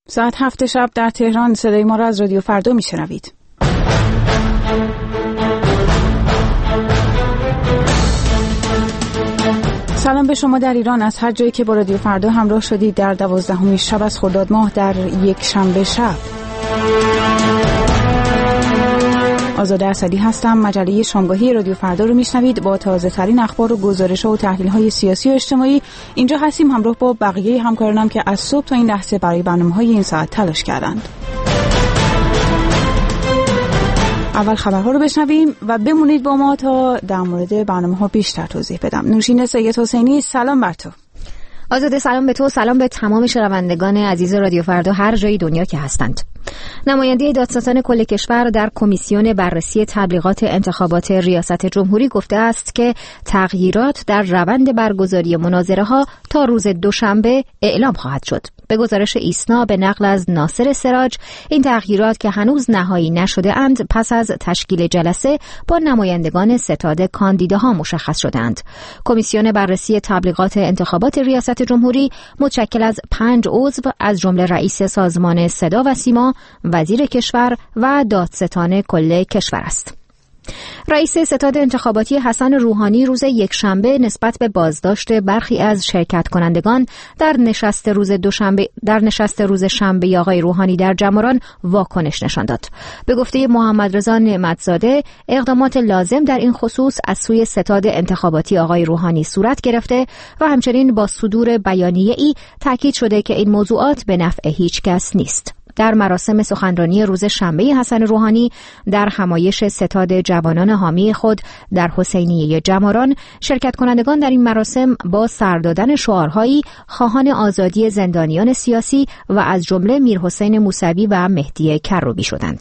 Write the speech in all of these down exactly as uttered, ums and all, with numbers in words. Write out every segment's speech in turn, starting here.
ساعت هفت شب در تهران صدای ما را از رادیو فردا میشنوید. سلام به شما در ایران از هر جایی که با رادیو فردا همراه شدید در دوازدهمین شب از خرداد ماه در یک شنبه شب. آزاده اسدی هستم. مجله شامگاهی رادیو فردا رو میشنوید با تازه ترین اخبار و گزارش‌ها و تحلیل‌های سیاسی و اجتماعی. اینجا هستیم همراه با بقیه همکارانم که از صبح تا این لحظه برای برنامه‌های این ساعت تلاش کردند. اول خبرها رو بشنویم و بمونید با ما تا در مورد برنامه‌ها بیشتر توضیح بدم. نوشین سید حسینی، سلام بر تو. آزاده سلام به تو، سلام به تمام شنوندگان عزیز رادیو فردا هر جای دنیا که هستند. نماینده دادستان کل کشور در کمیسیون بررسی تبلیغات انتخابات ریاست جمهوری گفته است که تغییرات در روند برگزاری مناظره‌ها تا روز دوشنبه اعلام خواهد شد. به گزارش ایسنا به نقل از ناصر سراج، این تغییرات که هنوز نهایی نشده اند پس از تشکیل جلسه با نمایندگان ستاد کاندیداها مشخص شدند. کمیسیون بررسی تبلیغات انتخابات ریاست جمهوری متشکل از پنج عضو از جمله رئیس سازمان صدا و سیما، وزیر کشور و دادستان کل کشور است. رئیس ستاد انتخاباتی حسن روحانی روز یکشنبه نسبت به بازداشت برخی از شرکت کنندگان در نشست روز دوشنبه در نشست روز شنبه آقای روحانی در جماران واکنش نشان داد. به گفته محمد رضا نعمتزاده، اقدامات لازم در این خصوص از سوی ستاد انتخاباتی آقای روحانی صورت گرفته و همچنین با صدور بیانیه‌ای تاکید شده که این موضوعات به نفع هیچ کس نیست. در مراسم سخنرانی روز شنبه حسن روحانی در همایش ستاد جوانان حامی خود در حسینیه جماران، شرکت کنندگان در این مراسم با سر دادن شعارهایی خواهان آزادی زندانیان سیاسی و از جمله میرحسین موسوی و مهدی کروبی شدند.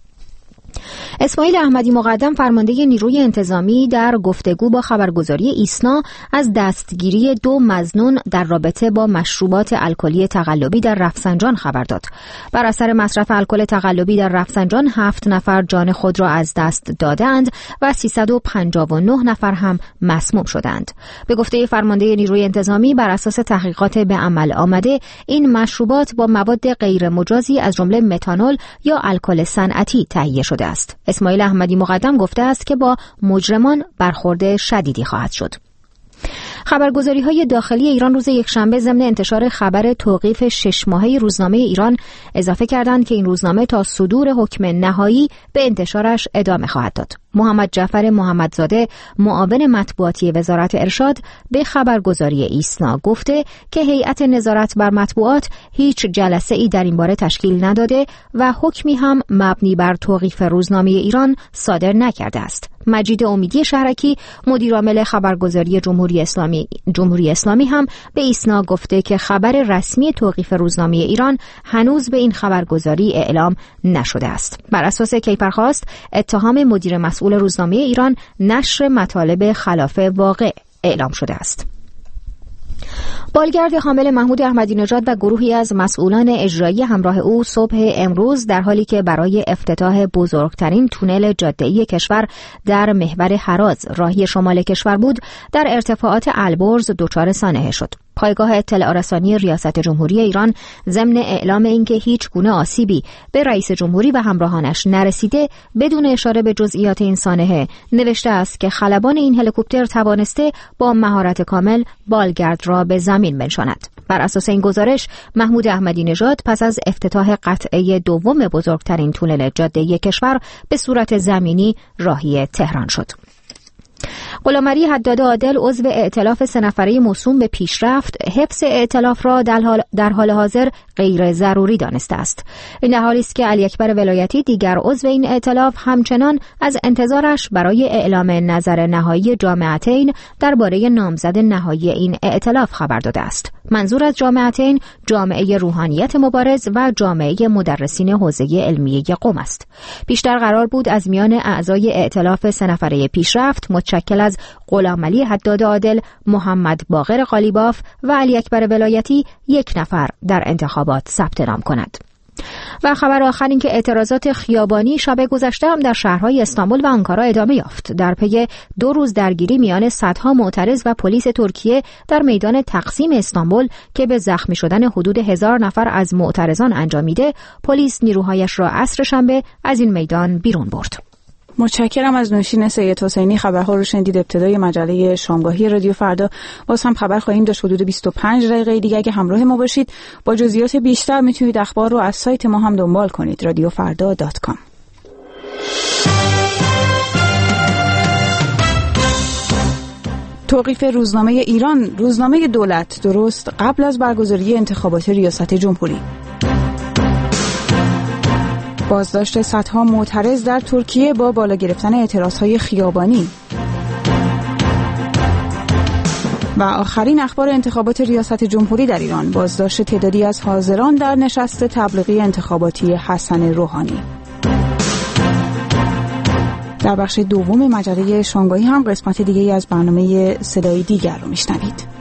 اسماعیل احمدی مقدم فرمانده نیروی انتظامی در گفتگو با خبرگزاری ایسنا از دستگیری دو مظنون در رابطه با مشروبات الکلی تقلبی در رفسنجان خبر داد. بر اثر مصرف الکل تقلبی در رفسنجان هفت نفر جان خود را از دست دادند و سیصد و پنجاه و نه نفر هم مسموم شدند. به گفته فرمانده نیروی انتظامی، بر اساس تحقیقات به عمل آمده این مشروبات با مواد غیر مجازی از جمله متانول یا الکل صنعتی تهیه شده است. اسماعیل احمدی مقدم گفته است که با مجرمان برخورد شدیدی خواهد شد. خبرگزاری‌های داخلی ایران روز یکشنبه ضمن انتشار خبر توقیف شش ماهه روزنامه ایران اضافه کردند که این روزنامه تا صدور حکم نهایی به انتشارش ادامه خواهد داد. محمد جعفر محمدزاده، معاون مطبوعاتی وزارت ارشاد، به خبرگزاری ایسنا گفته که هیئت نظارت بر مطبوعات هیچ جلسه‌ای در این باره تشکیل نداده و حکمی هم مبنی بر توقیف روزنامه ایران صادر نکرده است. مجید امیدی شهرکی، مدیرعامل خبرگزاری جمهوری اسلامی جمهوری اسلامی هم به ایسنا گفته که خبر رسمی توقیف روزنامه ایران هنوز به این خبرگزاری اعلام نشده است. بر اساس کیفرخواست، اتهام مدیر مسئول روزنامه ایران نشر مطالب خلاف واقع اعلام شده است. بالگرد حامل محمود احمدی نژاد و گروهی از مسئولان اجرایی همراه او صبح امروز در حالی که برای افتتاح بزرگترین تونل جاده‌ای کشور در محور هراز راهی شمال کشور بود، در ارتفاعات البرز دچار سانحه شد. پایگاه اطلاع رسانی ریاست جمهوری ایران ضمن اعلام اینکه هیچ گونه آسیبی به رئیس جمهوری و همراهانش نرسیده، بدون اشاره به جزئیات این سانحه نوشته است که خلبان این هلیکوپتر توانسته با مهارت کامل بالگرد را به زمین بنشاند. بر اساس این گزارش، محمود احمدی نژاد پس از افتتاح قطعه دوم بزرگترین تونل جاده‌ای کشور به صورت زمینی راهی تهران شد. غلامعلی حداد عادل، عضو ائتلاف سه نفره موسوم به پیشرفت، حفظ ائتلاف را در حال, در حال حاضر غیر ضروری دانسته است. این در حالی است که علی اکبر ولایتی، دیگر عضو این ائتلاف، همچنان از انتظارش برای اعلام نظر نهایی جامعتین درباره نامزد نهایی این ائتلاف خبر داده است. منظور از جامعتین جامعه روحانیت مبارز و جامعه مدرسین حوزه علمیه قم است. پیشتر قرار بود از میان اعضای ائتلاف سه نفره پیشرفت متشکل از غلامعلی حداد عادل، محمد باقر قالیباف و علی اکبر ولایتی یک نفر در انتخابات ثبت نام کند. و خبر آخر این که اعتراضات خیابانی شب گذشته هم در شهرهای استانبول و آنکارا ادامه یافت. در پی دو روز درگیری میان صدها معترض و پلیس ترکیه در میدان تقسیم استانبول که به زخمی شدن حدود هزار نفر از معترضان انجامیده، پلیس نیروهایش را عصر شنبه از این میدان بیرون برد. متشکرم از نوشین سید حسینی. خبرها رو شنیدید. ابتدای مجله شامگاهی رادیو فردا. باز هم خبر خواهیم داشت حدود بیست و پنج دقیقه دیگه. اگه همراه ما باشید با جزئیات بیشتر میتونید اخبار رو از سایت ما هم دنبال کنید رادیو فردا دات کام. توقیف روزنامه ایران، روزنامه دولت، درست قبل از برگزاری انتخابات ریاست جمهوری. بازداشت صدها معترض در ترکیه با بالا گرفتن اعتراضهای خیابانی. و آخرین اخبار انتخابات ریاست جمهوری در ایران، بازداشت تعدادی از حاضران در نشست تبلیغی انتخاباتی حسن روحانی. در بخش دوم مجله شامگاهی هم قسمت دیگه از برنامه صدای دیگر رو میشنوید.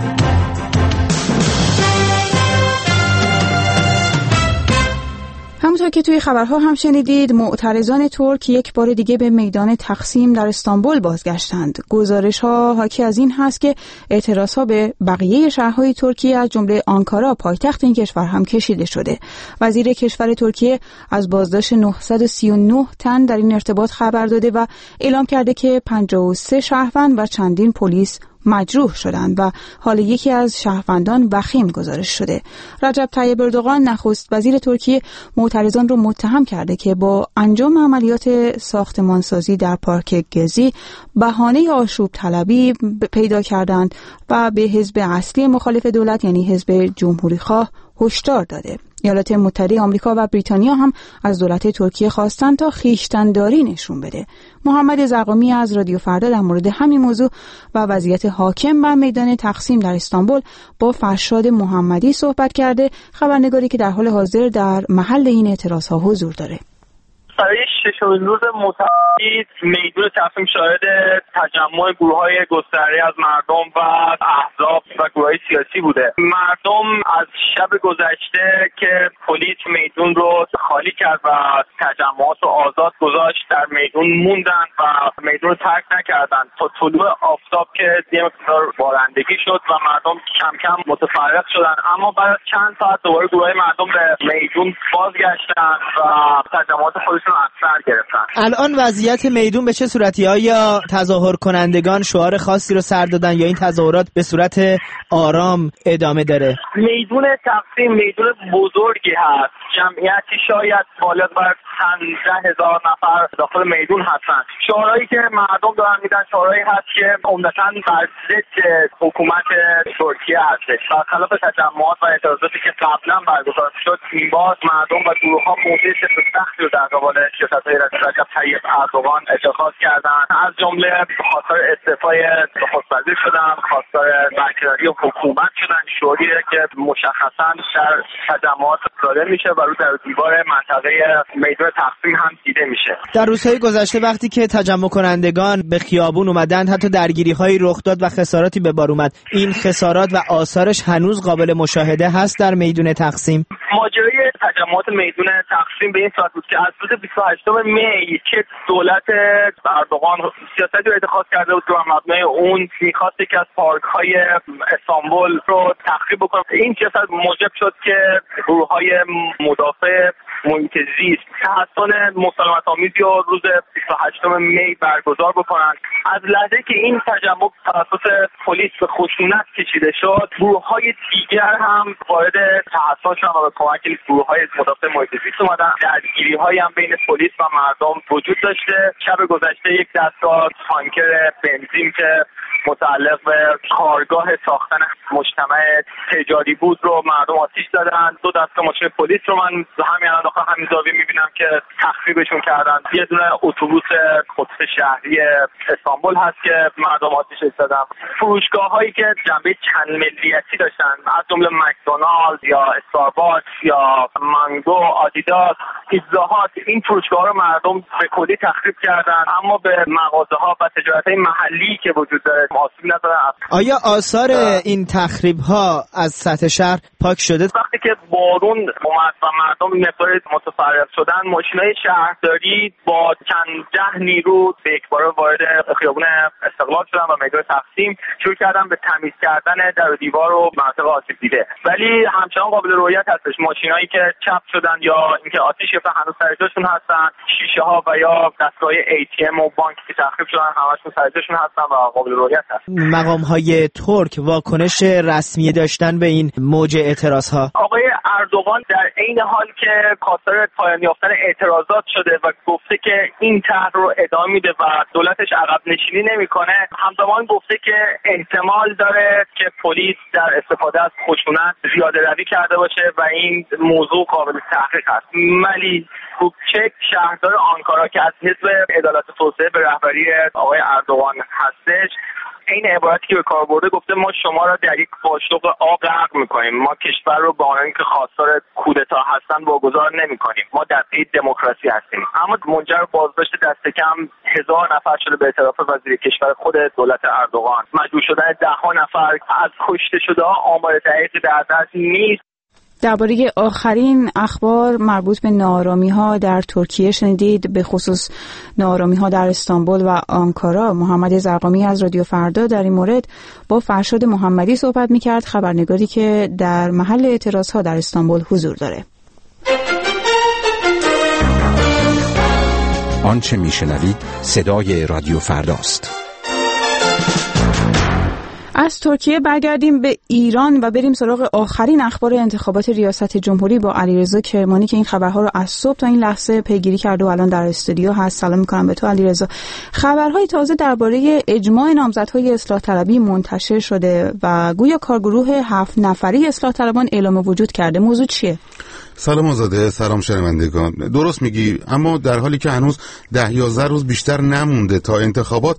همونطور که توی خبرها هم شنیدید، معترضان ترک یک بار دیگه به میدان تقسیم در استانبول بازگشتند. گزارش‌ها حاکی از این هست که اعتراضها به بقیه شهرهای ترکیه از جمله آنکارا پایتخت این کشور هم کشیده شده. وزیر کشور ترکیه از بازداشت نهصد و سی و نه تن در این ارتباط خبر داده و اعلام کرده که پنجاه و سه شهروند و چندین پلیس مجروح شدند و حال یکی از شهروندان وخیم گزارش شده. رجب طیب اردوغان نخست وزیر ترکیه معترضان را متهم کرده که با انجام عملیات ساختمانسازی در پارک گزی بهانه آشوب طلبی پیدا کردند و به حزب اصلی مخالف دولت یعنی حزب جمهوری خواه هشدار داده. ایالات متحده آمریکا و بریتانیا هم از دولت ترکیه خواستند تا خویشتن‌داری نشون بده. محمد زرقامی از رادیو فردا در مورد همین موضوع و وضعیت حاکم بر میدان تقسیم در استانبول با فرشاد محمدی صحبت کرده، خبرنگاری که در حال حاضر در محل این اعتراضها حضور داره. برای ششمین روز متعدد میدان تقسیم شاهد تجمع گروه‌های گسترده از مردم و احزاب و گروه‌های سیاسی بوده. مردم از شب گذشته که پلیس میدان رو خالی کرد و تجمعات رو آزاد گذاشت در میدان موندن و میدان رو ترک نکردند تا طلوع آفتاب که یه مقدار بارندگی شد و مردم کم کم متفرق شدند. اما بعد از چند ساعت دوباره گروه‌های مردم به میدان بازگشتند و تجمعات خودشون اثر گرفتن. الان وضعیت میدون به چه صورتی؟ آیا تظاهر کنندگان شعار خاصی رو سر دادن یا این تظاهرات به صورت آرام ادامه داره؟ میدون تقسیم میدون بزرگی هست. جمعیتی شاید بالغ بر پانزده هزار نفر داخل میدون هستن. شعارهایی که مردم دارن میدن شعارهایی هست که عمدتاً بر ضد حکومت ترکیه هستش. برخلاف تجمعات و اعتراضاتی که قبلا برگزار شد، این بار مردم و گروه‌ها موضع سختی رو در قبال سیاست‌های رجب طیب اردوغان اتخاذ کردند. از جمله خواستار استعفای نخست وزیر شدن، خواستار برکناری حکومت شدن، شعاری که مشخصاً در تجمعات داده میشه و رو در دیوار منطقه میدان تقسیم هم دیده میشه. در روزهای گذشته وقتی که تجمع کنندگان به خیابون اومدن، حتی درگیری‌هایی رخ داد و خساراتی به بار اومد. این خسارات و آثارش هنوز قابل مشاهده هست در میدان تقسیم. ماجرای تجمعات میدان تقسیم به این صورت بود که از روز بیست و هشتم می که دولت اردوغان سیاستی رو اتخاذ کرده بود که بر مبنای اون می‌خواست که از پارک‌های استانبول رو تخریب بکنه. این سیاست موجب شد که گروه‌های مدافع محیط زیست تحصن مسالمت‌آمیزی رو روز بیست و هشتم می برگزار بکنند. از لحظه که این تجمع توسط پلیس به خشونت کشیده شد، گروه‌های دیگر هم وارد تحصن شدن و به کمک گروه‌های مدافع محیط زیست اومدن. درگیری‌هایی هم بین پلیس و مردم وجود داشته. شب گذشته یک دستگاه تانکر بنزین که متعلق به کارگاه ساختن مجتمع تجاری بود رو مردم آتش زدن. دو دسته ماشین پلیس رو من همین الان داخل همین زاویه میبینم که تخریبشون کردن. یه دونه اتوبوس قدس شهری استانبول هست که مردم آتش زدن. فروشگاه‌هایی که جنبه چند ملیتی داشتن از جمله مکدونالد یا استارباکس یا مانگو، آدیداس، پیتزا هات، این فروشگاه رو مردم به کلی تخریب کردن، اما به مغازه ها و تجارت‌های محلی که وجود داره آسیب نزدن. آیا آثار این تخریب ها از سطح شهر پاک شده؟ وقتی که بارون اومد و مردم مقدار متفرق شدن، ماشینای شهرداری با چند ده نیرو به یک بار وارد خیابون استقلال شدن و میدان تقسیم شروع کردن به تمیز کردن در و دیوار و مناطق آسیب دیده. ولی همچنان قابل رؤیت هستش ماشینایی که چپ شدن یا اینکه آتش گرفته هنوز سر جاشون هستن، شیشه ها و یا دستگاه ای تی ام و بانک که تخریب شدن همشون سر جاشون هستن و قابل رؤیت هست. مقام های ترک واکنش رسمی داشتن به این موج اعتراض ها؟ آقای اردوغان در عین حال که خواستار پایان یافتن اعتراضات شده و گفته که این طرح رو ادامه میده و دولتش عقب نشینی نمیکنه، همزمان گفته که احتمال داره که پلیس در استفاده از خشونت زیاده روی کرده باشه و این موضوع قابل تحقیق است. ملی کوکچک شهردار آنکارا که از حزب عدالت و توسعه به رهبری آقای اردوغان هستش، این عبارتی که به کار برده گفته ما شما را در یک قاشق آب غرق میکنیم، ما کشور رو با آنانی که خواستار کودتا هستن واگذار نمیکنیم، ما در پی دموکراسی هستیم. اما منجر بازداشت دست کم هزار نفر شده به اعتراف وزیر کشور خود دولت اردوغان. مجبور شدن ده ها نفر از کشته شده ها آمار دقیقی در دست نیست. درباره آخرین اخبار مربوط به ناآرامی‌ها در ترکیه شنیدید، به خصوص ناآرامی‌ها در استانبول و آنکارا. محمد زرقامی از رادیو فردا در این مورد با فرشاد محمدی صحبت می‌کرد، خبرنگاری که در محل اعتراضها در استانبول حضور داره. آنچه میشنوید صدای رادیو فرداست. از ترکیه برگردیم به ایران و بریم سراغ آخرین اخبار انتخابات ریاست جمهوری با علیرضا کرمانی که این خبرها رو از صبح تا این لحظه پیگیری کرده و الان در استودیو هست. سلام میکنم به تو علیرضا. خبرهای تازه درباره اجماع نامزدهای اصلاح طلبی منتشر شده و گویا کارگروه هفت نفری اصلاح طلبان اعلام وجود کرده. موضوع چیه؟ سلام آزاده، سلام شنوندگان. درست میگی، اما در حالی که هنوز ده یازده روز بیشتر نمونده تا انتخابات،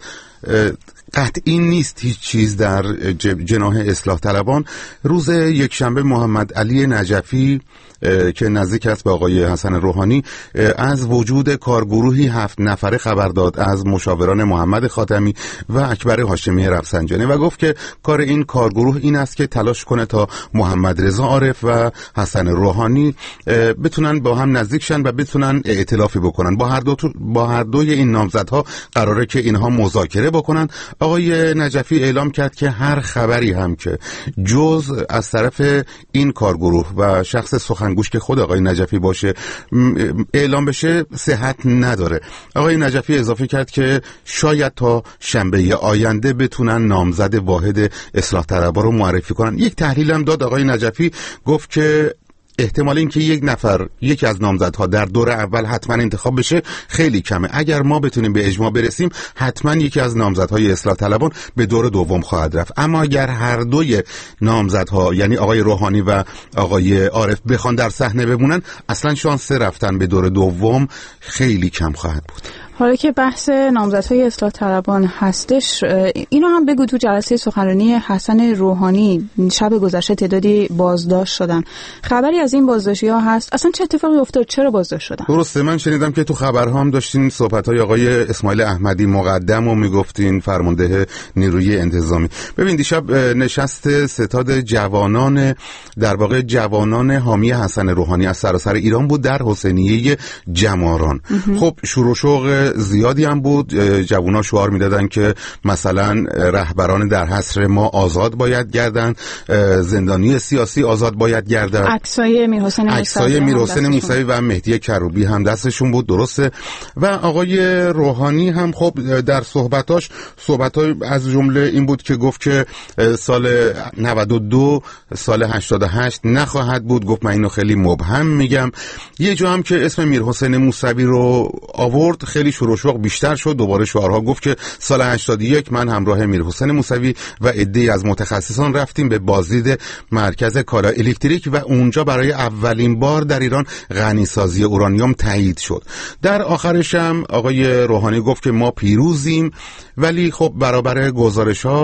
قطعی نیست هیچ چیز در جناح اصلاح طلبان. روز یکشنبه محمد علی نجفی که نزدیک است به آقای حسن روحانی از وجود کارگروهی هفت نفره خبر داد از مشاوران محمد خاتمی و اکبر هاشمی رفسنجانی و گفت که کار این کارگروه این است که تلاش کنه تا محمد رضا عارف و حسن روحانی بتونن با هم نزدیک شن و بتونن ائتلافی بکنن. با هر دو با هر دوی این نامزدها قراره که اینها مذاکره بکنن. آقای نجفی اعلام کرد که هر خبری هم که جز از طرف این کارگروه و شخص سخنگوش که خود آقای نجفی باشه اعلام بشه صحت نداره. آقای نجفی اضافه کرد که شاید تا شنبه آینده بتونن نامزد واحد اصلاح طلبها رو معرفی کنن. یک تحلیل هم داد آقای نجفی، گفت که احتمال این که یک نفر یکی از نامزدها در دور اول حتما انتخاب بشه خیلی کمه. اگر ما بتونیم به اجماع برسیم حتما یکی از نامزدهای اصلاح طلبان به دور دوم خواهد رفت. اما اگر هر دوی نامزدها یعنی آقای روحانی و آقای عارف بخوان در صحنه بمونن، اصلا شانس رفتن به دور دوم خیلی کم خواهد بود. حالا که بحث نامزدهای اصلاح طلبان هستش، اینو هم بگو، تو جلسه سخنرانی حسن روحانی شب گذشته تعدادی بازداشت شدن. خبری از این بازداشتی‌ها هست؟ اصلا چه اتفاقی افتاد؟ چرا بازداشت شدن؟ درسته، من شنیدم که تو خبرها هم داشتین صحبت‌های آقای اسماعیل احمدی مقدم و میگفتین فرمانده نیروی انتظامی. ببین دیشب نشست ستاد جوانان در واقع جوانان حامی حسن روحانی از سراسر ایران بود در حسینیه جماران. خب شروع شوق زیادی هم بود. جوونا شعار میدادن که مثلا رهبران در حصر ما آزاد باید گردن، زندانی سیاسی آزاد باید گردن. عکسای میرحسین موسوی عکسای میرحسین موسوی و مهدی کروبی هم دستشون بود، درسته. و آقای روحانی هم خب در صحبتاش صحبتای از جمله این بود که گفت که سال نود و دو سال هشتاد و هشت نخواهد بود. گفت من اینو خیلی مبهم میگم. یه جا هم که اسم میرحسین موسوی رو آورد خیلی شروع شوق بیشتر شد. دوباره شعارها گفت که سال هشتاد و یک من همراه میرحسین موسوی و عده‌ای از متخصصان رفتیم به بازدید مرکز کالا الکتریک و اونجا برای اولین بار در ایران غنیسازی اورانیوم تایید شد. در آخرش هم آقای روحانی گفت که ما پیروزیم، ولی خب برابر گزارش‌ها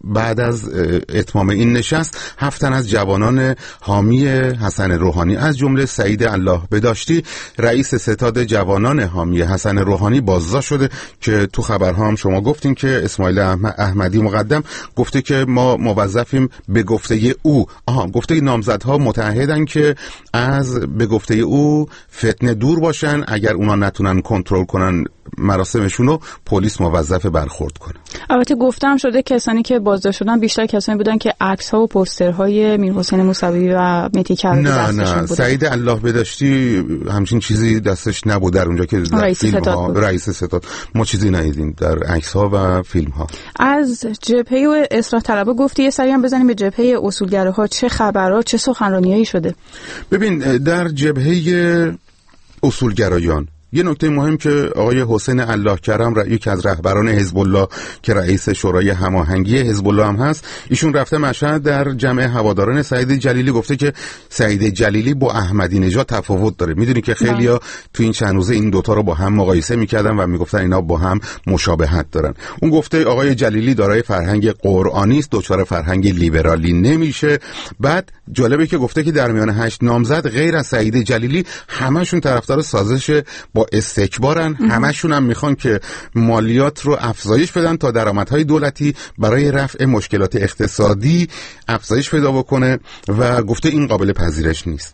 بعد از اتمام این نشست هفت تن از جوانان حامی حسن روحانی از جمله سعید الله بداشتی رئیس ستاد جوانان حامی حسن روحانی بازداشت شده که تو خبرها هم شما گفتین که اسماعیل احمدی مقدم گفته که ما موظفیم به گفته او آها گفته نامزدها متعهدن که از به گفته او فتنه دور باشن، اگر اونا نتونن کنترل کنن مراسمشون رو پلیس موظف برخورد کنه. البته گفتم شده کسانی که بازداشت شدن بیشتر کسانی بودن که عکس ها و پوسترهای میرحسین موسوی و مهدی کروبی دستشون نه نه بوده. سعید الله بداشتی همچین چیزی دستش نبود در اونجا که در رئیس فیلم ستاد ها بود. رئیس ستاد ما چیزی ندیدیم در عکس ها و فیلم ها. از جبهه و اصلاح طلبها گفتی یه سری هم بزنیم به جبهه اصولگراها، چه خبرها، چه سخنرانیایی شده؟ ببین در جبهه اصولگرایان یه نکته مهم که آقای حسین الله کرم را یکی از رهبران حزب الله که رئیس شورای هماهنگی حزب الله هم هست، ایشون رفته مشهد در جمع هواداران سعید جلیلی گفته که سعید جلیلی با احمدی نژاد تفاوت داره. میدونی که خیلیا تو این چند روزه این دوتا رو با هم مقایسه میکردن و میگفتن اینا با هم مشابهت دارن. اون گفته آقای جلیلی دارای فرهنگ قرآنی است، دچار فرهنگ لیبرالی نمیشه. بعد جالبه که گفته که در میان هشت نامزد غیر از سعید جلیلی همشون طرفدار سازش با استکبارن، همشون هم میخوان که مالیات رو افزایش بدن تا درآمدهای دولتی برای رفع مشکلات اقتصادی افزایش پیدا بکنه و گفته این قابل پذیرش نیست.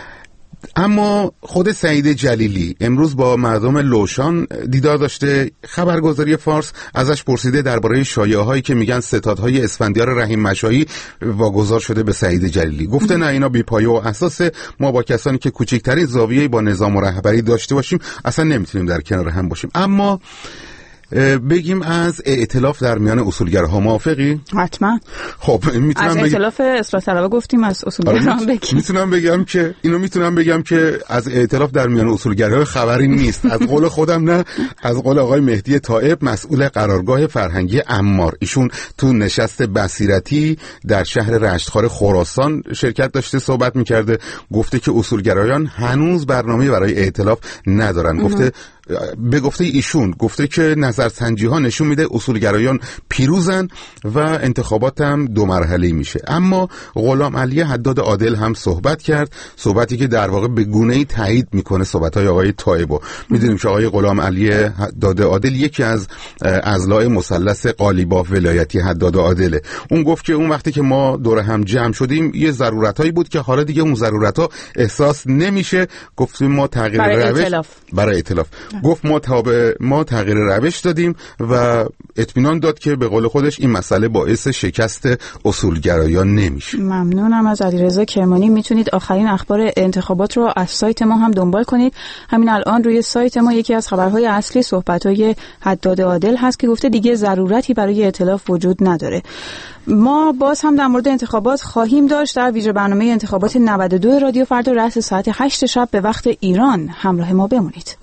اما خود سعید جلیلی امروز با مردم لوشان دیدار داشته. خبرگزاری فارس ازش پرسیده درباره شایعه‌هایی که میگن ستادهای اسفندیار رحیم مشایی واگذار شده به سعید جلیلی. گفته نه اینا بی‌پایه و اساسه، ما با کسانی که کوچکترین زاویه‌ای با نظام و رهبری داشته باشیم اصلا نمیتونیم در کنار هم باشیم. اما بگیم از ائتلاف در میان اصولگراها موافقی؟ حتما. خب میتونم از ائتلاف اصلاح طلبها گفتیم، از اصولگراها هم بگیم. میتونم بگم که اینو میتونم بگم که از ائتلاف در میان اصولگراها خبری نیست. از قول خودم نه، از قول آقای مهدی طائب مسئول قرارگاه فرهنگی عمار. ایشون تو نشست بصیرتی در شهر رشتخوار خراسان شرکت داشته، صحبت میکرده، گفته که اصولگرایان هنوز برنامه برای ائتلاف ندارن. گفته به گفته ایشون گفته که نظرسنجی ها نشون میده اصولگرایان پیروزن و انتخابات هم دو مرحله‌ای میشه. اما غلام علی حداد عادل هم صحبت کرد، صحبتی که در واقع به گونه‌ای تایید میکنه صحبت‌های آقای طائب. میدونیم که آقای غلام علی حداد عادل یکی از اضلاع مثلث قالیباف ولایتی حداد عادله. اون گفت که اون وقتی که ما دور هم جمع شدیم یه ضرورتایی بود که حالا دیگه اون ضرورت‌ها احساس نمیشه. گفتیم ما تغییر روش برای ائتلاف گفت ما تابع ما تغییر روش دادیم و اطمینان داد که به قول خودش این مسئله باعث شکست اصولگرایان نمیشه. ممنونم از علیرضا کرمانی. میتونید آخرین اخبار انتخابات رو از سایت ما هم دنبال کنید. همین الان روی سایت ما یکی از خبرهای اصلی صحبت‌های حداد عادل هست که گفته دیگه ضرورتی برای ائتلاف وجود نداره. ما باز هم در مورد انتخابات خواهیم داشت در ویژه برنامه انتخابات نود و دو رادیو فردا رأس ساعت هشت شب به وقت ایران. همراه ما بمونید.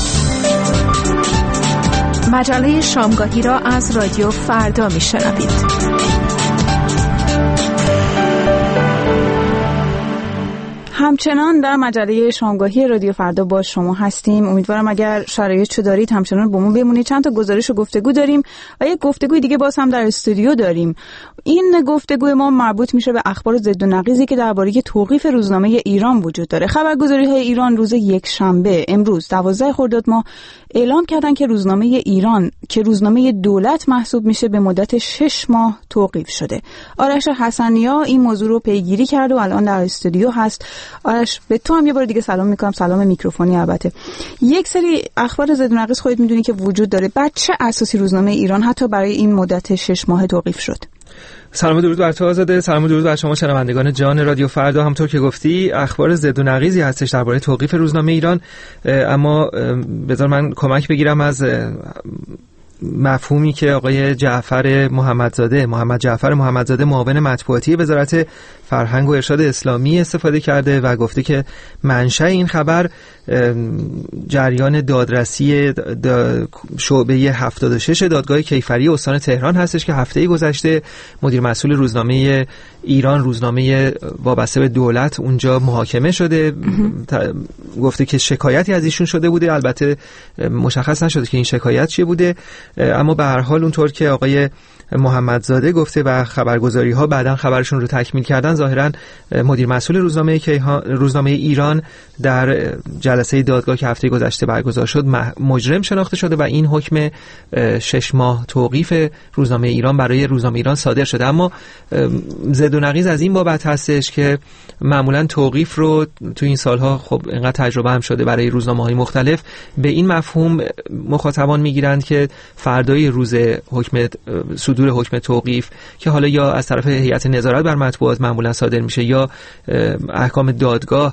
مجله شامگاهی را از رادیو فردا میشنوید. همچنان در مجله شامگاهی رادیو فردا با شما هستیم. امیدوارم اگر شرایطشو دارید همچنان با ما بمونید. چند تا گزارش و گفتگو داریم و یک گفتگوی دیگه باز هم در استودیو داریم. این گفتگوی ما مربوط میشه به اخبار ضد و نقیضی که درباره توقیف روزنامه ایران وجود داره. خبرگزاری‌های ایران روز یک شنبه امروز دوازده خرداد ماه اعلام کردن که روزنامه ایران که روزنامه دولت محسوب میشه به مدت شش ماه توقیف شده. آرش حسنیا این موضوع رو پیگیری کرد و الان در استودیو هست. آرش به تو هم یه بار دیگه سلام میکنم، سلام میکروفونی. البته یک سری اخبار ضد و نقیض خودت میدونی که وجود داره. بعد چه اساسی روزنامه ایران حتی برای این مدت شش ماه توقیف شد؟ سلام و درود بر تو آزاده، سلام و درود بر شما شنوندگان جان رادیو فردا. همونطور که گفتی اخبار ضد و نقیضی هستش درباره توقیف روزنامه ایران، اما بذار من کمک بگیرم از مفهومی که آقای جعفر محمدزاده محمد جعفر محمدزاده معاون مطبوعاتی وزارت فرهنگ و ارشاد اسلامی استفاده کرده و گفته که منشأ این خبر جریان دادرسی شعبه هفتاد و شش دادگاه کیفری استان تهران هستش که هفته گذشته مدیر مسئول روزنامه ایران، روزنامه وابسته به دولت، اونجا محاکمه شده. گفته که شکایتی از ایشون شده بوده، البته مشخص نشده که این شکایت چیه بوده. اما به هر حال اونطور که آقای محمدزاده گفته و خبرگزاری ها بعداً خبرشون رو تکمیل کردن، ظاهراً مدیر مسئول روزنامه روزنامه ایران در جلسه دادگاه که هفته گذشته برگزار شد مجرم شناخته شده و این حکم شش ماه توقیف روزنامه ایران برای روزنامه ایران صادر شده. اما زد و نقیض از این بابت هستش که معمولاً توقیف رو تو این سالها خب اینقدر تجربه هم شده برای روزنامه‌های مختلف، به این مفهوم مخاطبان میگیرند که فردای روز حکم صدور حکم توقیف که حالا یا از طرف هیئت نظارت بر مطبوعات معمولا صادر میشه یا احکام دادگاه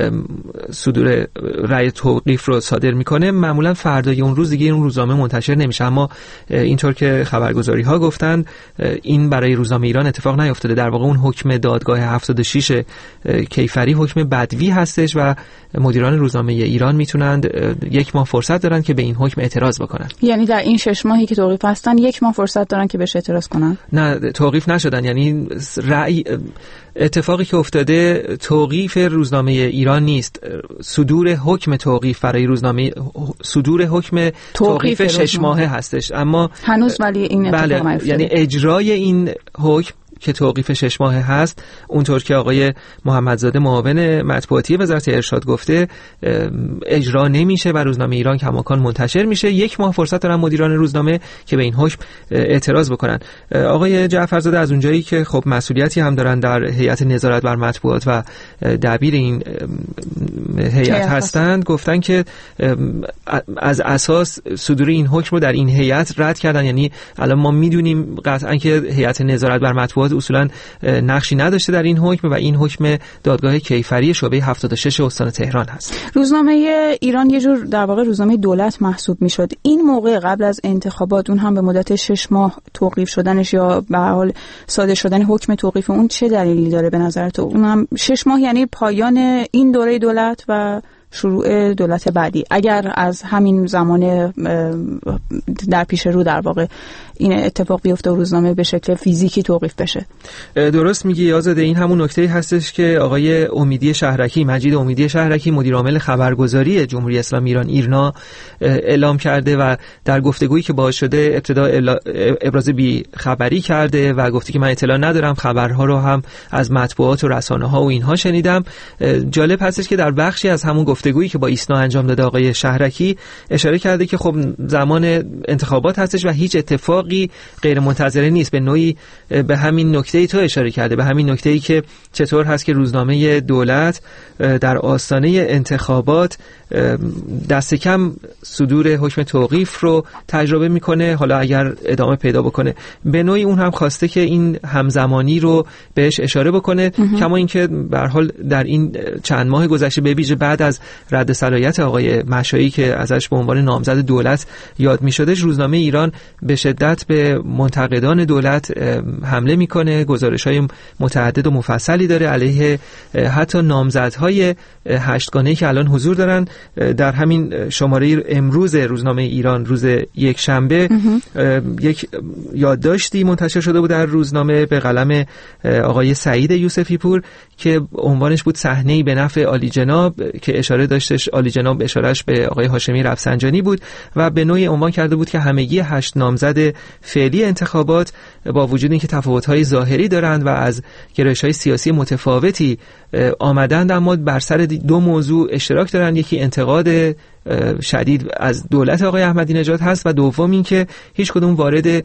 صدور رأی توقیف رو صادر میکنه، معمولا فردای اون روز دیگه اون روزنامه منتشر نمیشه. اما اینطور که خبرگزاری ها گفتن این برای روزنامه ایران اتفاق نیفتاده. در واقع اون حکم دادگاه هفتاد و شش کیفری حکم بدوی هستش و مدیران روزنامه ایران میتونند یک ماه فرصت دارن که به این حکم اعتراض بکنن. یعنی در این شش ماهی که توقیف هستن یک ماه فرصت دارن که بهش اعتراض کنن؟ نه، توقیف نشدن. یعنی رأی اتفاقی که افتاده توقیف روزنامه ایران نیست، صدور حکم توقیف برای روزنامه صدور حکم توقیف, توقیف شش ماهه هستش. اما هنوز ولی این اتفاق بله، نیفتاده. یعنی اجرای این حکم که توقیف شش ماهه هست، اونطور که آقای محمدزاده معاون مطبوعاتی وزارت ارشاد گفته اجرا نمیشه و روزنامه ایران کماکان منتشر میشه. یک ماه فرصت دارن مدیران روزنامه که به این حکم اعتراض بکنن. آقای جعفرزاده از اونجایی که خب مسئولیتی هم دارن در هیئت نظارت بر مطبوعات و دبیر این هیئت هستند، گفتن که از اساس صدور این حکم رو در این هیئت رد کردن. یعنی الان ما میدونیم قطعا که هیئت نظارت بر مطبوعات اصولا نقشی نداشته در این حکم و این حکم دادگاه کیفری شعبه هفتاد و شش استان تهران هست. روزنامه ایران یه جور در واقع روزنامه دولت محسوب میشد. این موقع قبل از انتخابات اون هم به مدت شش ماه توقیف شدنش یا به هر حال صادر شدن حکم توقیف اون چه دلیلی داره به نظر تو؟ اون هم شش ماه یعنی پایان این دوره دولت و شروع دولت بعدی. اگر از همین زمان در پیش رو در واقع این اتفاق بیفته و روزنامه به شکل فیزیکی توقیف بشه. درست میگی آزاده، این همون نکته هستش که آقای امیدی شهرکی مجید امیدی شهرکی مدیر عامل خبرگزاری جمهوری اسلامی ایران ایرنا اعلام کرده و در گفتگویی که باهاش شده ابتدا ابراز بی خبری کرده و گفته که من اطلاع ندارم، خبرها رو هم از مطبوعات و رسانه‌ها و اینها شنیدم. جالب هستش که در بخشی از همون گفتگویی که با ایسنا انجام داده آقای شهرکی اشاره کرده که خب زمان انتخابات هستش و هیچ اتفاقی غیر منتظره نیست. به نوعی به همین نکته‌ای تو اشاره کرده، به همین نکته‌ای که چطور هست که روزنامه دولت در آستانه انتخابات دست کم صدور حکم توقیف رو تجربه میکنه، حالا اگر ادامه پیدا بکنه. به نوعی اون هم خواسته که این همزمانی رو بهش اشاره بکنه، کما اینکه به هر حال در این چند ماه گذشته به ویژه بعد از رد صلاحیت آقای مشایی که ازش به عنوان نامزد دولت یاد میشدش، روزنامه ایران به شدت به منتقدان دولت حمله میکنه، گزارش‌های متعدد و مفصلی داره علیه حتی نامزدهای هشتگانه‌ای که الان حضور دارن. در همین شماره امروز روزنامه ایران روز یک شنبه یک یادداشتی منتشر شده بود در روزنامه به قلم آقای سعید یوسفی پور که عنوانش بود صحنه‌ای به نفع عالی جناب، که اشاره داشتش عالی جناب اشارهش به آقای هاشمی رفسنجانی بود و به نوعی عنوان کرده بود که همگی هشت نامزد فعلی انتخابات با وجود اینکه تفاوت‌های ظاهری دارند و از گرایش‌های سیاسی متفاوتی آمدند، اما بر سر دو موضوع اشتراک دارند. یکی انتقاد شدید از دولت آقای احمدی نژاد هست و دوم این که هیچ کدوم وارد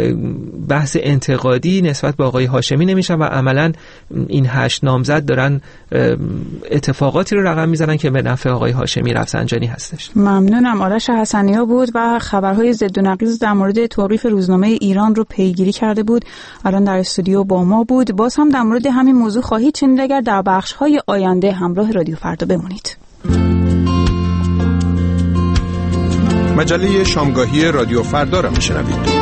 بحث انتقادی نسبت به آقای هاشمی نمیشن و عملا این هشت نامزد دارن اتفاقاتی رو رقم میزنن که به نفع آقای هاشمی رفسنجانی هستش. ممنونم. آرش حسنیا بود و خبرهای ضد و نقیض در مورد توقیف روزنامه ایران رو پیگیری کرده بود. الان در استودیو با ما بود. باز هم در مورد همین موضوع خواهید شنید اگر در بخش‌های آینده همراه رادیو فردا بمونید. مجله شامگاهی رادیو فردا را میشنوید.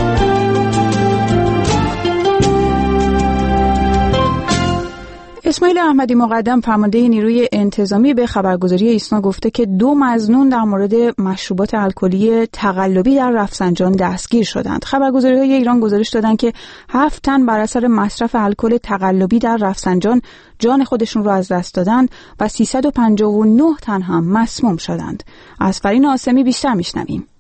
اسماعیل احمدی مقدم فرمانده نیروی انتظامی به خبرگزاری ایسنا گفته که دو مظنون در مورد مشروبات الکلی تقلبی در رفسنجان دستگیر شدند. خبرگزاری‌های ایران گزارش دادند که هفت تن بر اثر مصرف الکل تقلبی در رفسنجان جان خودشون رو از دست دادند و سیصد و پنجاه و نه تن هم مسموم شدند. از فرین آسمی بیشتر میشنویم.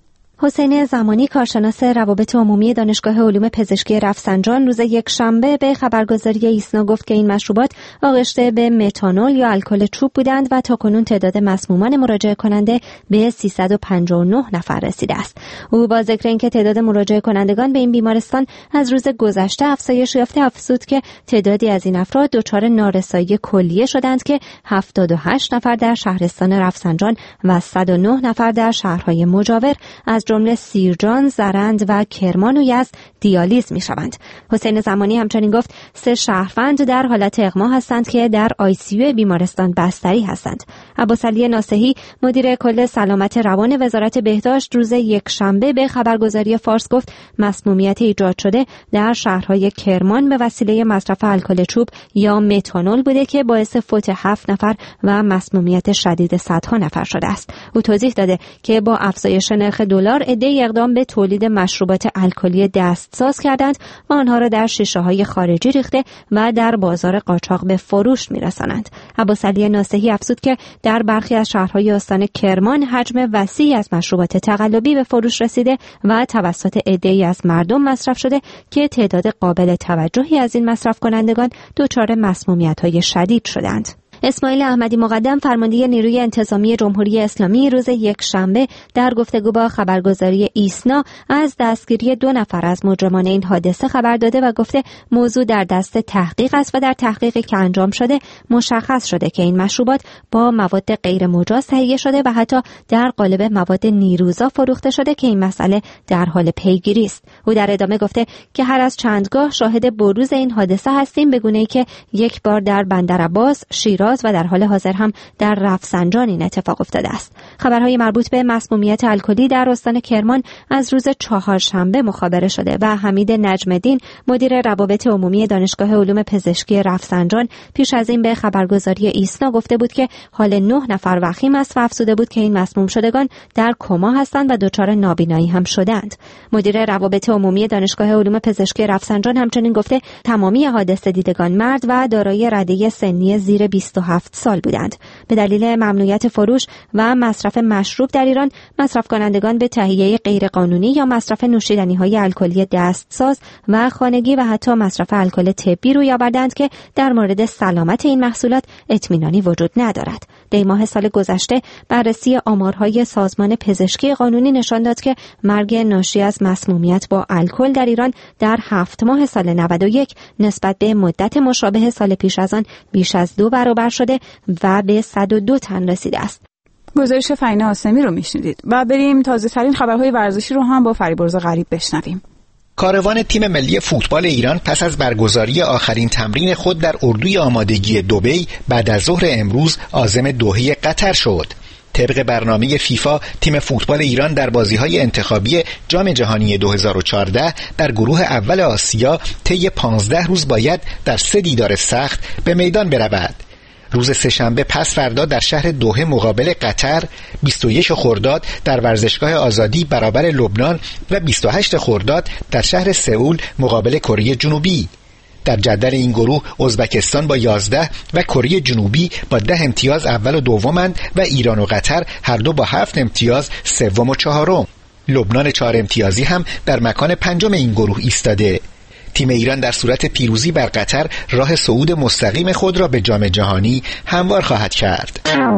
حسین زمانی کارشناس روابط عمومی دانشگاه علوم پزشکی رفسنجان روز یک شنبه به خبرگزاری ایسنا گفت که این مشروبات آغشته به متانول یا الکل چوب بودند و تاکنون تعداد مسمومان مراجعه کننده به سیصد و پنجاه و نه نفر رسیده است. او با ذکر اینکه تعداد مراجعه کنندگان به این بیمارستان از روز گذشته افزایش یافته افزود که تعدادی از این افراد دچار نارسایی کلیه شدند که هفتاد و هشت نفر در شهرستان رفسنجان و صد و نه نفر در شهرهای مجاور از جمله سیرجان، زرند و کرمان و یزد دیالیز می‌شوند. حسین زمانی همچنین گفت سه شهروند در حالت اغما هستند که در آی سی یو بیمارستان بستری هستند. عباسعلی ناصحی مدیر کل سلامت روان وزارت بهداشت روز یک شنبه به خبرگزاری فارس گفت مسمومیت ایجاد شده در شهرهای کرمان به وسیله مصرف الکل چوب یا متانول بوده که باعث فوت هفت نفر و مسمومیت شدید صدها نفر شده است. او توضیح داده که با افزایش نرخ دلار عده‌ای اقدام به تولید مشروبات الکلی دستساز کردند و آنها را در شیشه‌های خارجی ریخته و در بازار قاچاق به فروش می‌رسانند. عباسعلی ناصحی افزود که در برخی از شهرهای استان کرمان حجم وسیعی از مشروبات تقلبی به فروش رسیده و توسط عده‌ای از مردم مصرف شده که تعداد قابل توجهی از این مصرف کنندگان دچار مسمومیت‌های شدید شدند. اسماعیل احمدی مقدم فرمانده نیروی انتظامی جمهوری اسلامی روز یک شنبه در گفتگو با خبرگزاری ایسنا از دستگیری دو نفر از مجرمان این حادثه خبر داده و گفته موضوع در دست تحقیق است و در تحقیقی که انجام شده مشخص شده که این مشروبات با مواد غیر مجاز تهیه شده و حتی در قالب مواد نیروزا فروخته شده که این مسئله در حال پیگیری است. او در ادامه گفته که هر از چندگاه شاهد بروز این حادثه هستیم به گونه‌ای که یک بار در بندرعباس، شیراز و در حال حاضر هم در رفسنجان این اتفاق افتاده است. خبرهای مربوط به مسمومیت الکلی در استان کرمان از روز چهارشنبه مخابره شده و حمید نجم‌الدین مدیر روابط عمومی دانشگاه علوم پزشکی رفسنجان پیش از این به خبرگزاری ایسنا گفته بود که حال نه نفر وخیم است و افزوده بود که این مسموم شدگان در کما هستند و دچار نابینایی هم شدند. مدیر روابط عمومی دانشگاه علوم پزشکی رفسنجان همچنین گفته تمامی حادثه دیدگان مرد و دارای رده سنی زیر بیست و هفت سال بودند. به دلیل ممنوعیت فروش و مصرف مشروب در ایران مصرف کنندگان به تهیه غیرقانونی یا مصرف نوشیدنی‌های الکلی دستساز و خانگی و حتی مصرف الکل طبی روی آوردند که در مورد سلامت این محصولات اطمینانی وجود ندارد. دی ماه سال گذشته بررسی آمارهای سازمان پزشکی قانونی نشان داد که مرگ ناشی از مسمومیت با الکل در ایران در هفت ماه سال نود و یک نسبت به مدت مشابه سال پیش از آن بیش از دو برابر شده و به صد و دو تن رسیده است. گزارش فرینا آسمی رو میشنیدید و بریم تازه ترین خبرهای ورزشی رو هم با فریبرز غریب بشنویم. کاروان تیم ملی فوتبال ایران پس از برگزاری آخرین تمرین خود در اردوی آمادگی دبی بعد از ظهر امروز عازم دوحه قطر شد. طبق برنامه فیفا تیم فوتبال ایران در بازی‌های انتخابی جام جهانی دو هزار و چهارده در گروه اول آسیا طی پانزده روز باید در سه دیدار سخت به میدان برود. روز سه‌شنبه پس فردا در شهر دوحه مقابل قطر، بیست و یک خرداد در ورزشگاه آزادی برابر لبنان و بیست و هشت خرداد در شهر سئول مقابل کره جنوبی. در جدول این گروه ازبکستان با یازده و کره جنوبی با ده امتیاز اول و دومند و ایران و قطر هر دو با هفت امتیاز سوم و چهارم. لبنان چهار امتیازی هم در مکان پنجم این گروه ایستاده. تیم ایران در صورت پیروزی بر قطر راه صعود مستقیم خود را به جام جهانی هموار خواهد کرد.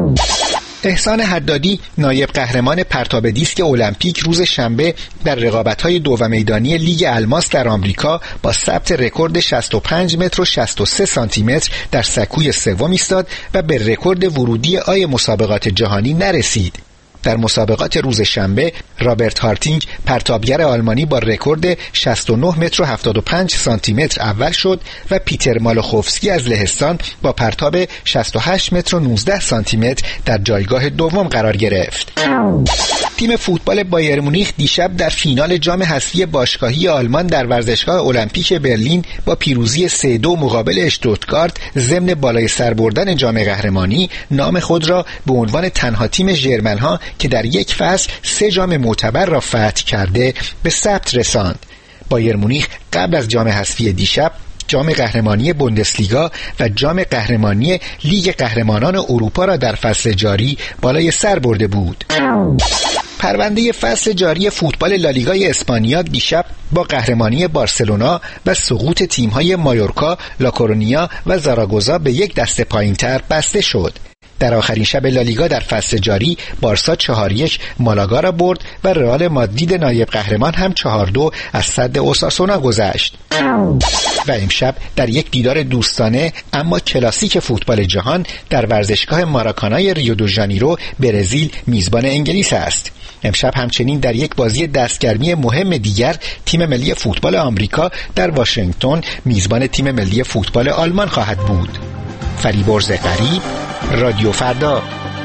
احسان حدادی نایب قهرمان پرتاب دیسک المپیک روز شنبه در رقابت‌های دو و میدانی لیگ الماس در آمریکا با ثبت رکورد شصت و پنج متر و شصت و سه سانتی متر در سکوی سوم ایستاد و به رکورد ورودی آی مسابقات جهانی نرسید. در مسابقات روز شنبه رابرت هارتینگ پرتابگر آلمانی با رکورد شصت و نه متر و هفتاد و پنج سانتی متر اول شد و پیتر مالوخوفسکی از لهستان با پرتاب شصت و هشت متر و نوزده سانتی متر در جایگاه دوم قرار گرفت. تیم فوتبال بایر مونیخ دیشب در فینال جام حذفی باشگاهی آلمان در ورزشگاه المپیک برلین با پیروزی سه دو مقابل اشتوتگارت ضمن بالای سر بردن جام قهرمانی نام خود را به عنوان تنها تیم ژرمن‌ها که در یک فصل سه جام معتبر را فتح کرده به ثبت رساند. بایر مونیخ قبل از جام حذفی دیشب جام قهرمانی بوندسلیگا و جام قهرمانی لیگ قهرمانان اروپا را در فصل جاری بالای سر برده بود. پرونده فصل جاری فوتبال لالیگای اسپانیا دیشب با قهرمانی بارسلونا و سقوط تیم‌های مایورکا، لاکورونیا و زاراگوزا به یک دسته پایین‌تر بسته شد. در آخرین شب لالیگا در فصل جاری بارسا چهار یک مالاگا را برد و رئال مادرید نایب قهرمان هم چهار دو از سد اوساسونا گذشت. و امشب در یک دیدار دوستانه اما کلاسیک فوتبال جهان در ورزشگاه ماراکانای ریو دو ژانیرو برزیل میزبان انگلیس است. امشب همچنین در یک بازی دستگرمی مهم دیگر تیم ملی فوتبال آمریکا در واشنگتن میزبان تیم ملی فوتبال آلمان خواهد بود. فریبرز غریب، رادیو فردا.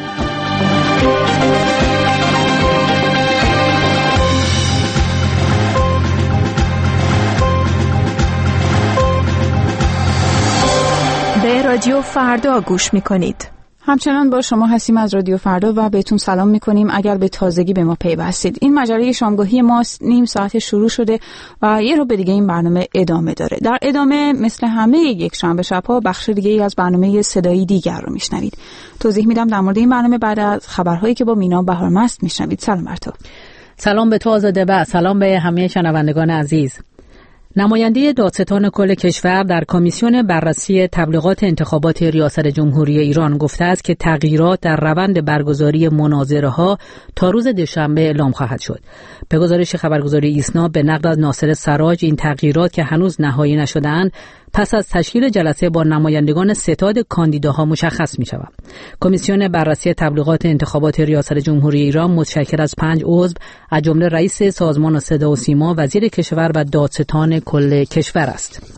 به رادیو فردا گوش میکنید. همچنان با شما هستیم از رادیو فردا و بهتون سلام میکنیم اگر به تازگی به ما پیوستید. این مجله شامگاهی ماست، نیم ساعت شروع شده و یه رو به دیگه این برنامه ادامه داره. در ادامه مثل همه یک شنبه شب‌ها بخش دیگه ای از برنامه صدایی دیگر رو میشنوید. توضیح میدم در مورد این برنامه بعد از خبرهایی که با مینا بهارمست میشنوید. سلام بر تو. سلام به تو آزاده و سلام به همه شنوندگان عزیز. نماینده دادستان کل کشور در کمیسیون بررسی تبلیغات انتخابات ریاست جمهوری ایران گفته است که تغییرات در روند برگزاری مناظره‌ها تا روز دوشنبه اعلام خواهد شد. به گزارش خبرگزاری ایسنا به نقل از ناصر سراج این تغییرات که هنوز نهایی نشده‌اند پس از تشکیل جلسه با نمایندگان ستاد کاندیداها مشخص می شود. کمیسیون بررسی تبلیغات انتخابات ریاست جمهوری ایران متشکل از پنج عضو از جمله رئیس سازمان صدا و سیما، وزیر کشور و دادستان کل کشور است.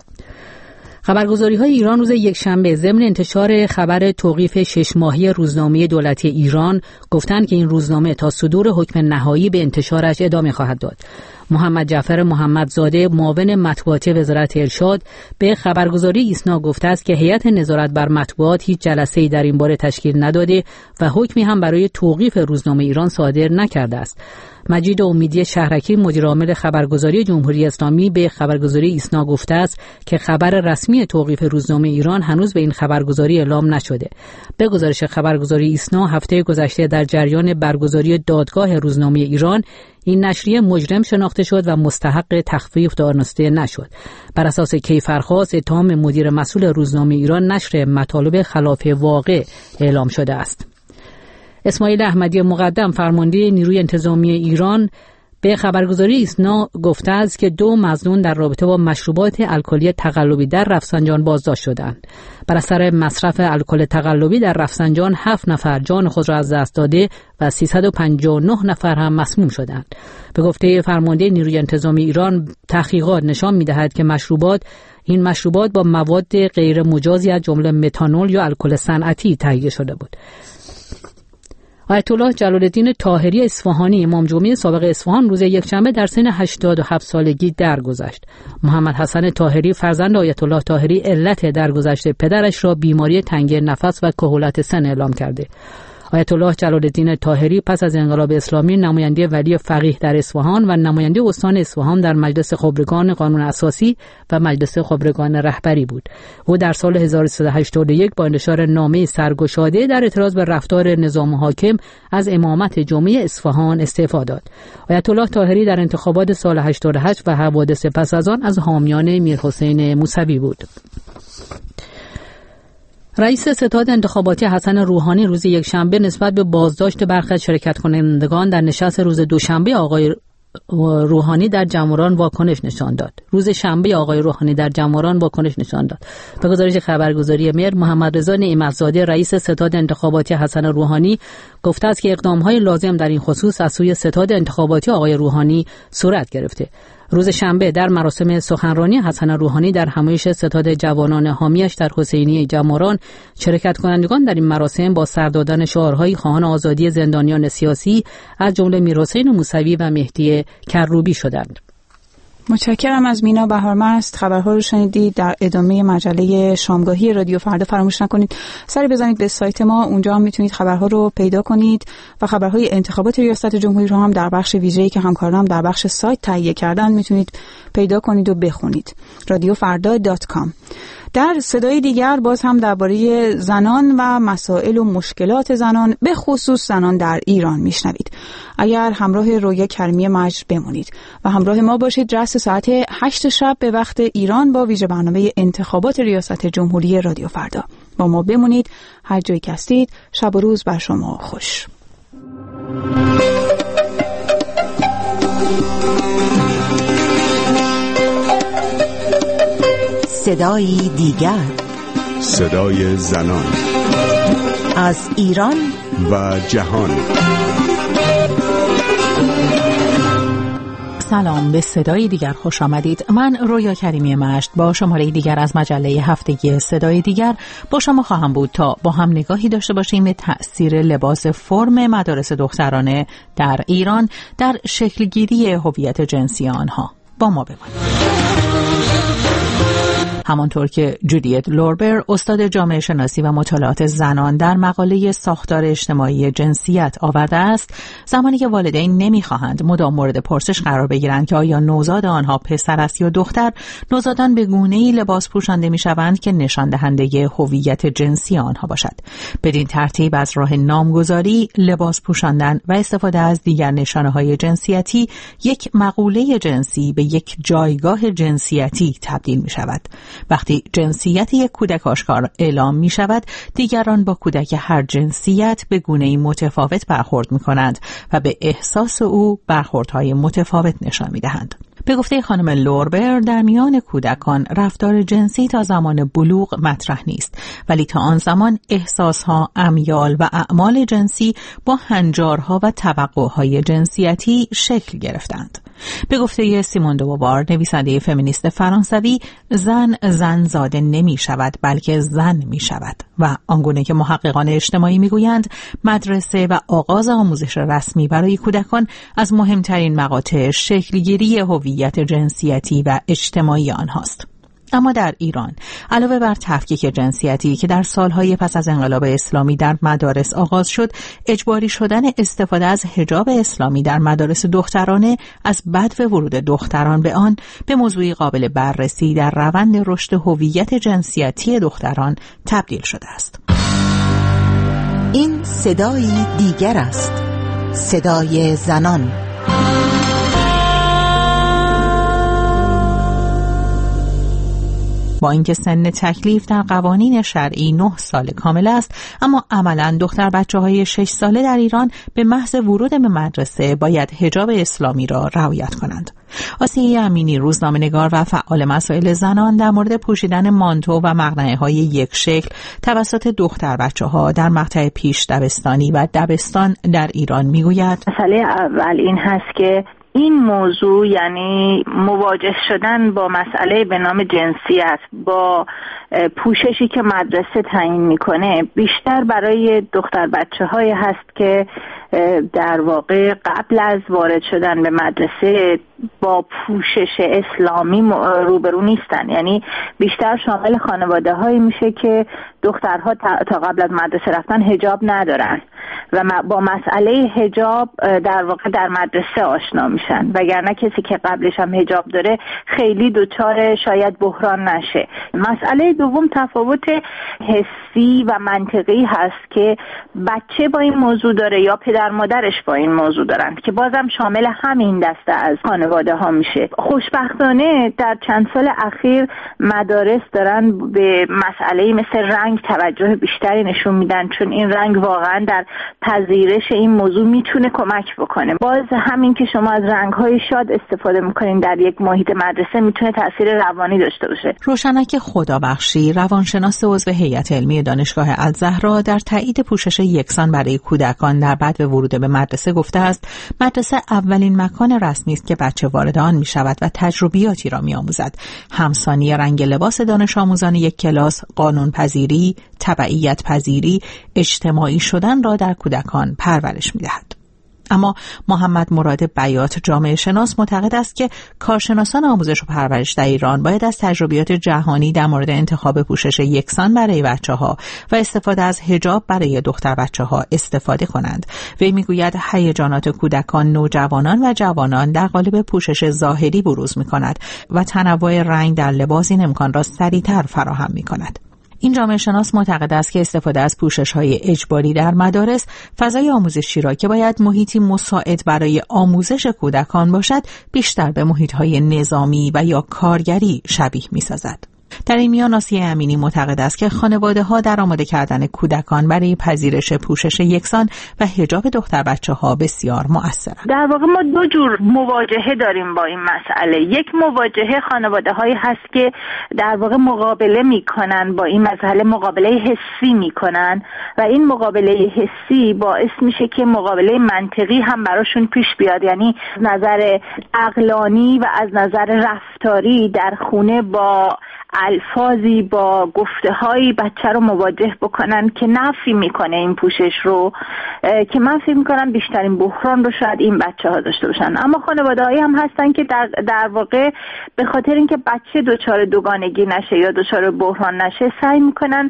خبرگزاری‌های ایران روز یکشنبه ضمن انتشار خبر توقیف شش ماهی روزنامه دولتی ایران گفتند که این روزنامه تا صدور حکم نهایی به انتشارش ادامه خواهد داد. محمد جعفر محمدزاده معاون مطبوعاتی وزارت ارشاد به خبرگزاری ایسنا گفته است که هیئت نظارت بر مطبوعات هیچ جلسه‌ای در این باره تشکیل نداده و حکمی هم برای توقیف روزنامه ایران صادر نکرده است. مجید امیدی شهرکی مدیر عامل خبرگزاری جمهوری اسلامی به خبرگزاری ایسنا گفته است که خبر رسمی توقیف روزنامه ایران هنوز به این خبرگزاری اعلام نشده. به گزارش خبرگزاری ایسنا هفته گذشته در جریان برگزاری دادگاه روزنامه ایران این نشریه مجرم شناخته شد و مستحق تخفیف دانسته نشد. بر اساس کیفرخواست اتهام مدیر مسئول روزنامه ایران نشر مطالب خلاف واقع اعلام شده است. اسماعیل احمدی مقدم فرمانده نیروی انتظامی ایران به خبرگزاری ایسنا گفته است که دو مظنون در رابطه با مشروبات الکلی تقلبی در رفسنجان بازداشت شدند. بر اثر مصرف الکل تقلبی در رفسنجان هفت نفر جان خود را از دست داده و سیصد و پنجاه و نه نفر هم مسموم شدند. به گفته فرمانده نیروی انتظامی ایران تحقیقات نشان می‌دهد که مشروبات این مشروبات با مواد غیر مجازی از جمله متانول یا الکل صنعتی تهیه شده بود. آیت الله جلال الدین طاهری اصفهانی امام جمعه سابق اصفهان روز یکشنبه در سن هشتاد و هفت سالگی درگذشت. محمد حسن طاهری فرزند آیت الله طاهری علت درگذشت پدرش را بیماری تنگی نفس و کهولت سن اعلام کرده. آیت الله جلال الدین طاهری پس از انقلاب اسلامی نماینده ولی فقیه در اصفهان و نماینده استان اصفهان در مجلس خبرگان قانون اساسی و مجلس خبرگان رهبری بود. او در سال هزار و سیصد و هشتاد و یک با انتشار نامه سرگشاده در اعتراض به رفتار نظام حاکم از امامت جمعه اصفهان استعفا داد. آیت الله طاهری در انتخابات سال هشتاد و هشت و حوادث پس از آن از حامیان میرحسین موسوی بود. رئیس ستاد انتخاباتی حسن روحانی روز یکشنبه نسبت به بازداشت برخی از شرکت کنندگان در نشست روز دوشنبه آقای روحانی در جمهوران واکنش نشان داد. روز شنبه آقای روحانی در جمهوران واکنش نشان داد. به گزارش خبرگزاری مهر محمد رضا نعمت‌زاده رئیس ستاد انتخاباتی حسن روحانی گفته است که اقدام‌های لازم در این خصوص از سوی ستاد انتخاباتی آقای روحانی صورت گرفته. روز شنبه در مراسم سخنرانی حسن روحانی در همایش ستاد جوانان حامیش در حسینیه جمهوران شرکت کنندگان در این مراسم با سر دادن شعارهای خواهان آزادی زندانیان سیاسی از جمله میرحسین موسوی و مهدی کروبی شدند. متشکرم از مینا بهارمست. خبرها رو شنیدید. در ادامه مجله شامگاهی رادیو فردا فراموش نکنید سری بزنید به سایت ما، اونجا هم میتونید خبرها رو پیدا کنید و خبرهای انتخابات ریاست جمهوری رو هم در بخش ویژه‌ای که همکارانم در بخش سایت تهیه کردن میتونید پیدا کنید و بخونید. رادیو فردا دات کام. در صدای دیگر باز هم درباره زنان و مسائل و مشکلات زنان به خصوص زنان در ایران میشنوید. اگر همراه رویا کریمی مجد بمونید و همراه ما باشید رأس ساعت هشت شب به وقت ایران با ویژه برنامه انتخابات ریاست جمهوری رادیو فردا. با ما بمونید. هر جایی که هستید شب و روز بر شما خوش. صدای دیگر، صدای زنان از ایران و جهان. سلام، به صدای دیگر خوش آمدید. من رویا کریمی مجد با شماره دیگر از مجله هفتگی صدای دیگر با شما خواهم بود تا با هم نگاهی داشته باشیم به تأثیر لباس فرم مدارس دخترانه در ایران در شکلگیری هویت جنسی آنها. با ما بمانید. همانطور که جودیت لوربر استاد جامعه شناسی و مطالعات زنان در مقاله ساختار اجتماعی جنسیت آورده است، زمانی که والدین نمی‌خواهند مدام مورد پرسش قرار بگیرند که آیا نوزاد آنها پسر است یا دختر، نوزادان به گونه‌ای لباس پوشانده می‌شوند که نشان دهنده هویت جنسی آنها باشد. بدین ترتیب از راه نامگذاری، لباس پوشاندن و استفاده از دیگر نشانه‌های جنسیتی، یک مقوله جنسی به یک جایگاه جنسیتی تبدیل می‌شود. وقتی جنسیت یک کودک آشکار اعلام می شود، دیگران با کودک هر جنسیت به گونه‌ای متفاوت برخورد می کنند و به احساس او برخوردهای متفاوت نشان می دهند. به گفته خانم لوربر، در میان کودکان رفتار جنسی تا زمان بلوغ مطرح نیست، ولی تا آن زمان احساسها، امیال و اعمال جنسی با هنجارها و توقعهای جنسیتی شکل گرفتند. به گفته سیمون دو بووار، نویسنده فمینیست فرانسوی، زن زن زاده نمی شود بلکه زن می شود و آنگونه که محققان اجتماعی می گویند مدرسه و آغاز آموزش رسمی برای کودکان از مهمترین مقاطع شکلگیری هویت جنسیتی و اجتماعی آنهاست. اما در ایران علاوه بر تفکیک جنسیتی که در سالهای پس از انقلاب اسلامی در مدارس آغاز شد، اجباری شدن استفاده از حجاب اسلامی در مدارس دخترانه از بدو ورود دختران به آن به موضوعی قابل بررسی در روند رشد هویت جنسیتی دختران تبدیل شده است. این صدای دیگر است، صدای زنان. با اینکه سن تکلیف در قوانین شرعی نه سال کامل است، اما عملاً دختر بچه‌های شش ساله در ایران به محض ورود به مدرسه باید حجاب اسلامی را رعایت کنند. آسیه امینی، روزنامه‌نگار و فعال مسائل زنان، در مورد پوشیدن مانتو و مقنعه‌های یک شکل توسط دختر بچه‌ها در مقطع پیش دبستانی و دبستان در ایران میگوید: مسئله اول این هست که این موضوع، یعنی مواجه شدن با مسئله به نام جنسیت، با پوششی که مدرسه تعیین میکنه، بیشتر برای دختر بچه های هست که در واقع قبل از وارد شدن به مدرسه با پوشش اسلامی روبرو نیستن. یعنی بیشتر شامل خانواده هایی میشه که دخترها تا قبل از مدرسه رفتن حجاب ندارن و با مسئله حجاب در واقع در مدرسه آشنا میشن، وگرنه کسی که قبلش هم حجاب داره خیلی دوچار شاید بحران نشه. مسئله دوم تفاوت حسی و منطقی هست که بچه با این موضوع داره یا پدر مادرش با این موضوع دارن، که بازم شامل همین دسته از خانواده ها میشه. خوشبختانه در چند سال اخیر مدارس دارن به مسئله مثل رنگ توجه بیشتری نشون میدن، چون این رنگ واقعا در پذیرش این موضوع میتونه کمک بکنه. باز همین که شما از رنگ‌های شاد استفاده میکنین در یک محیط مدرسه میتونه تاثیر روانی داشته باشه. روشنک خدابخشی، روانشناس عضو هیئت علمی دانشگاه الزهرا، در تایید پوشش یکسان برای کودکان در بعد ورود به مدرسه گفته است: مدرسه اولین مکان رسمی است که بچه وارد آن میشود و تجربیاتی را میآموزد. همسانی رنگ لباس دانش آموزان یک کلاس، قانون پذیری، تبعیت پذیری، اجتماعی شدن را در کودکان پرورش می‌دهد. اما محمد مراد بیات جامعه شناس معتقد است که کارشناسان آموزش و پرورش در ایران باید از تجربیات جهانی در مورد انتخاب پوشش یکسان برای بچه‌ها و استفاده از حجاب برای دختر بچه‌ها استفاده کنند. وی میگوید هیجانات کودکان، نوجوانان و جوانان در قالب پوشش ظاهری بروز می‌کند و تنوع رنگ در لباس این امکان را سریع‌تر فراهم می‌کند. این جامعه شناس معتقد است که استفاده از پوشش‌های اجباری در مدارس فضای آموزشی را که باید محیطی مساعد برای آموزش کودکان باشد بیشتر به محیط‌های نظامی و یا کارگری شبیه می‌سازد. در این میان آسیه امینی معتقد است که خانواده‌ها در آماده کردن کودکان برای پذیرش پوشش یکسان و حجاب دختر بچه‌ها بسیار مؤثرند. در واقع ما دو جور مواجهه داریم با این مسئله. یک مواجهه خانواده‌هایی هست که در واقع مقابله می‌کنن با این مسئله، مقابله حسی می‌کنن و این مقابله حسی باعث میشه که مقابله منطقی هم براشون پیش بیاد، یعنی از نظر عقلانی و از نظر رفتاری در خونه با الفاظی، با گفته‌هایی بچه رو مواجه بکنن که نفی میکنه این پوشش رو، که من فکر میکنم بیشترین بحران رو شاید این بچه ها داشته باشن. اما خانواده‌هایی هم هستن که در, در واقع به خاطر اینکه بچه دچار دوگانگی نشه یا دچار بحران نشه سعی میکنن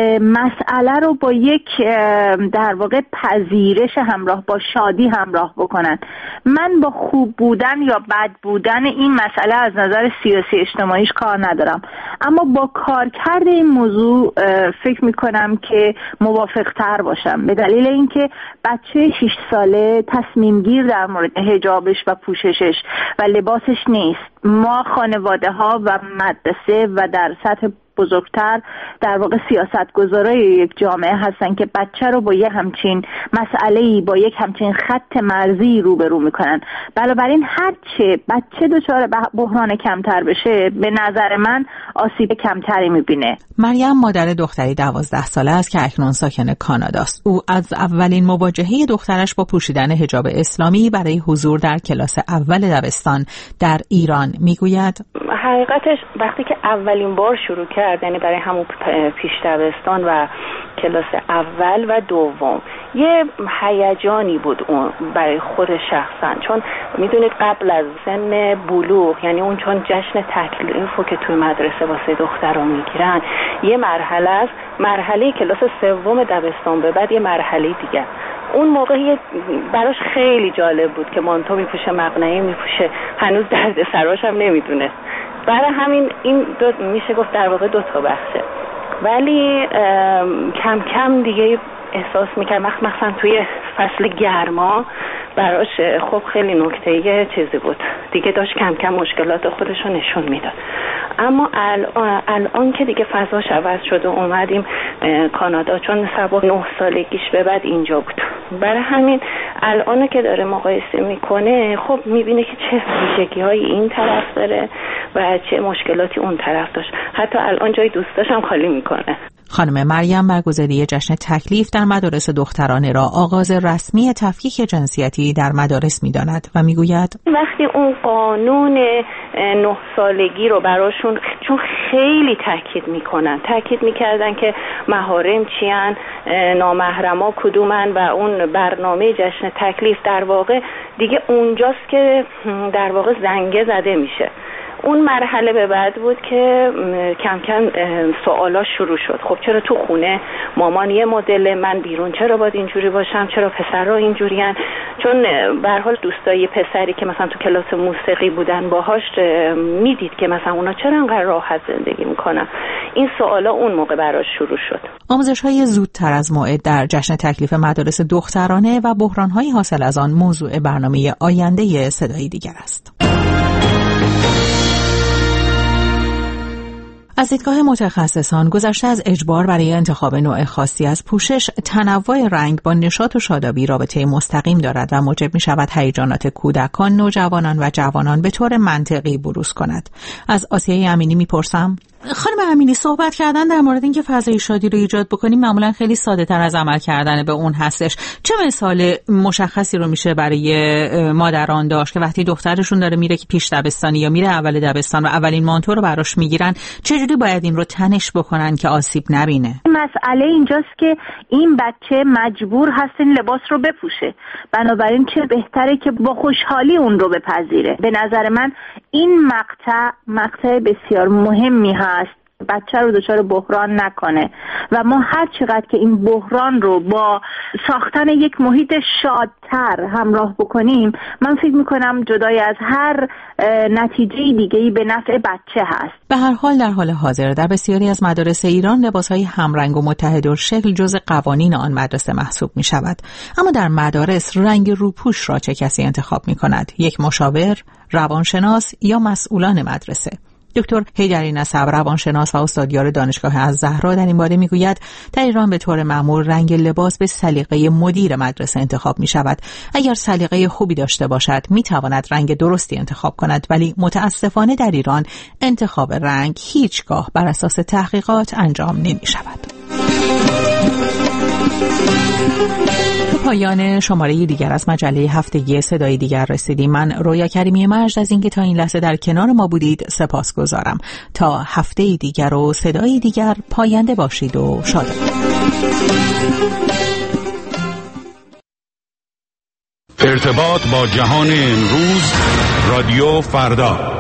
مسئله رو با یک در واقع پذیرش همراه با شادی همراه بکنن. من با خوب بودن یا بد بودن این مسئله از نظر سیاسی اجتماعیش کار ندارم، اما با کارکرد این موضوع فکر میکنم که موافق تر باشم، به دلیل اینکه بچه شش ساله تصمیم گیر در مورد حجابش و پوششش و لباسش نیست. ما خانواده ها و مدرسه و در سطح بزرگتر در واقع سیاستگزارای یک جامعه هستن که بچه رو با یک همچین مسئله‌ای، با یک همچین خط مرزی روبرو میکنن. بنابراین هرچه بچه دچار بحران کمتر بشه به نظر من آسیب کمتری میبینه. مریم مادر دختری دوازده ساله است که اکنون ساکن کاناداست. او از اولین مواجهه دخترش با پوشیدن حجاب اسلامی برای حضور در کلاس اول دبستان در ایران میگوید حقیقتش وقتی که اولین بار شروع کرد، یعنی برای همون پیش دبستان و کلاس اول و دوم، یه هیجانی بود اون برای خود شخصا، چون میدونید قبل از سن بلوغ، یعنی اون چون جشن تکلیفو که توی مدرسه واسه دخترها میگیرن یه مرحله است، مرحله کلاس سوم دبستان به بعد یه مرحله دیگه. اون موقع براش خیلی جالب بود که مانتو میپوشه، مقنعه میپوشه، هنوز درد سراش هم نمیدونه. برای همین این دو میشه گفت در واقع دو تا بخشه، ولی کم کم دیگه احساس میکرد مثلا توی فصل گرما براش خب خیلی نکته چیزی بود دیگه، داشت کم کم مشکلات خودش رو نشون میداد. اما الان, الان که دیگه فضاش عوض شد و اومدیم کانادا، چون سبا نه سالگیش به بعد اینجا بود، برای همین الان که داره مقایسه میکنه خب میبینه که چه ویژگی های این طرف داره و چه مشکلاتی اون طرف داشت. حتی الان جای دوستاش هم خالی میکنه. خانم مریم برگزاری جشن تکلیف در مدارس دخترانه را آغاز رسمی تفکیک جنسیتی در مدارس می‌داند و می‌گوید وقتی اون قانون نه سالگی رو براشون، چون خیلی تاکید می‌کنن، تاکید می‌کردن که محارم چیان، نامحرما کدومن و اون برنامه جشن تکلیف در واقع دیگه اونجاست که در واقع زنگه زده میشه. اون مرحله به بعد بود که کم کم سوالا شروع شد. خب چرا تو خونه مامان یه مدل، من بیرون چرا باید اینجوری باشم، چرا پسرها اینجورین؟ چون به هر حال دوستای پسری که مثلا تو کلاس موسیقی بودن باهاش میدید که مثلا اونا چرا انقدر راحت زندگی میکنن. این سوالا اون موقع براش شروع شد. آموزش‌های زودتر از موعد در جشن تکلیف مدارس دخترانه و بحران‌های حاصل از آن موضوع برنامه آینده صدای دیگر است. از دیدگاه متخصصان گذشته از اجبار برای انتخاب نوع خاصی از پوشش، تنوع رنگ با نشاط و شادابی رابطه مستقیم دارد و موجب می شود هیجانات کودکان، نوجوانان و جوانان به طور منطقی بروز کند. از آسیه امینی می پرسم خانم امینی، صحبت کردن در مورد اینکه فضای شادی رو ایجاد بکنیم معمولا خیلی ساده تر از عمل کردن به اون هستش. چه مثال مشخصی رو میشه برای مادران داشت که وقتی دخترشون داره میره که پیش دبستانی یا میره اول دبستان و اولین مانتو رو براش میگیرن چجوری باید این رو تنش بکنن که آسیب نبینه؟ مسئله اینجاست که این بچه مجبور هست این لباس رو بپوشه، بنابراین چه بهتره که با خوشحالی اون رو بپذیره. به نظر من این مقطع مقطع بسیار مهمی هست، بچه رو دچار بحران نکنه و ما هر چقدر که این بحران رو با ساختن یک محیط شادتر همراه بکنیم، من فکر میکنم جدای از هر نتیجه دیگه‌ای به نفع بچه هست. به هر حال در حال حاضر در بسیاری از مدارس ایران لباس‌های همرنگ و متحدالشکل جزء قوانین آن مدرسه محسوب می‌شود. اما در مدارس رنگ روپوش را چه کسی انتخاب می‌کند؟ یک مشاور، روانشناس یا مسئولان مدرسه؟ دکتر حیدری نسب، روانشناس و استادیار دانشگاه الزهرا در این باره میگوید در ایران به طور معمول رنگ لباس به سلیقه مدیر مدرسه انتخاب می شود. اگر سلیقه خوبی داشته باشد می تواند رنگ درستی انتخاب کند، ولی متاسفانه در ایران انتخاب رنگ هیچگاه بر اساس تحقیقات انجام نمی شود. پایان شماره دیگر از مجله هفتگی صدای دیگر رسیدیم. من رویا کریمی مجد از اینکه تا این لحظه در کنار ما بودید سپاسگزارم. تا هفته دیگر و صدای دیگر پاینده باشید و شاد. ارتباط با جهان امروز، رادیو فردا.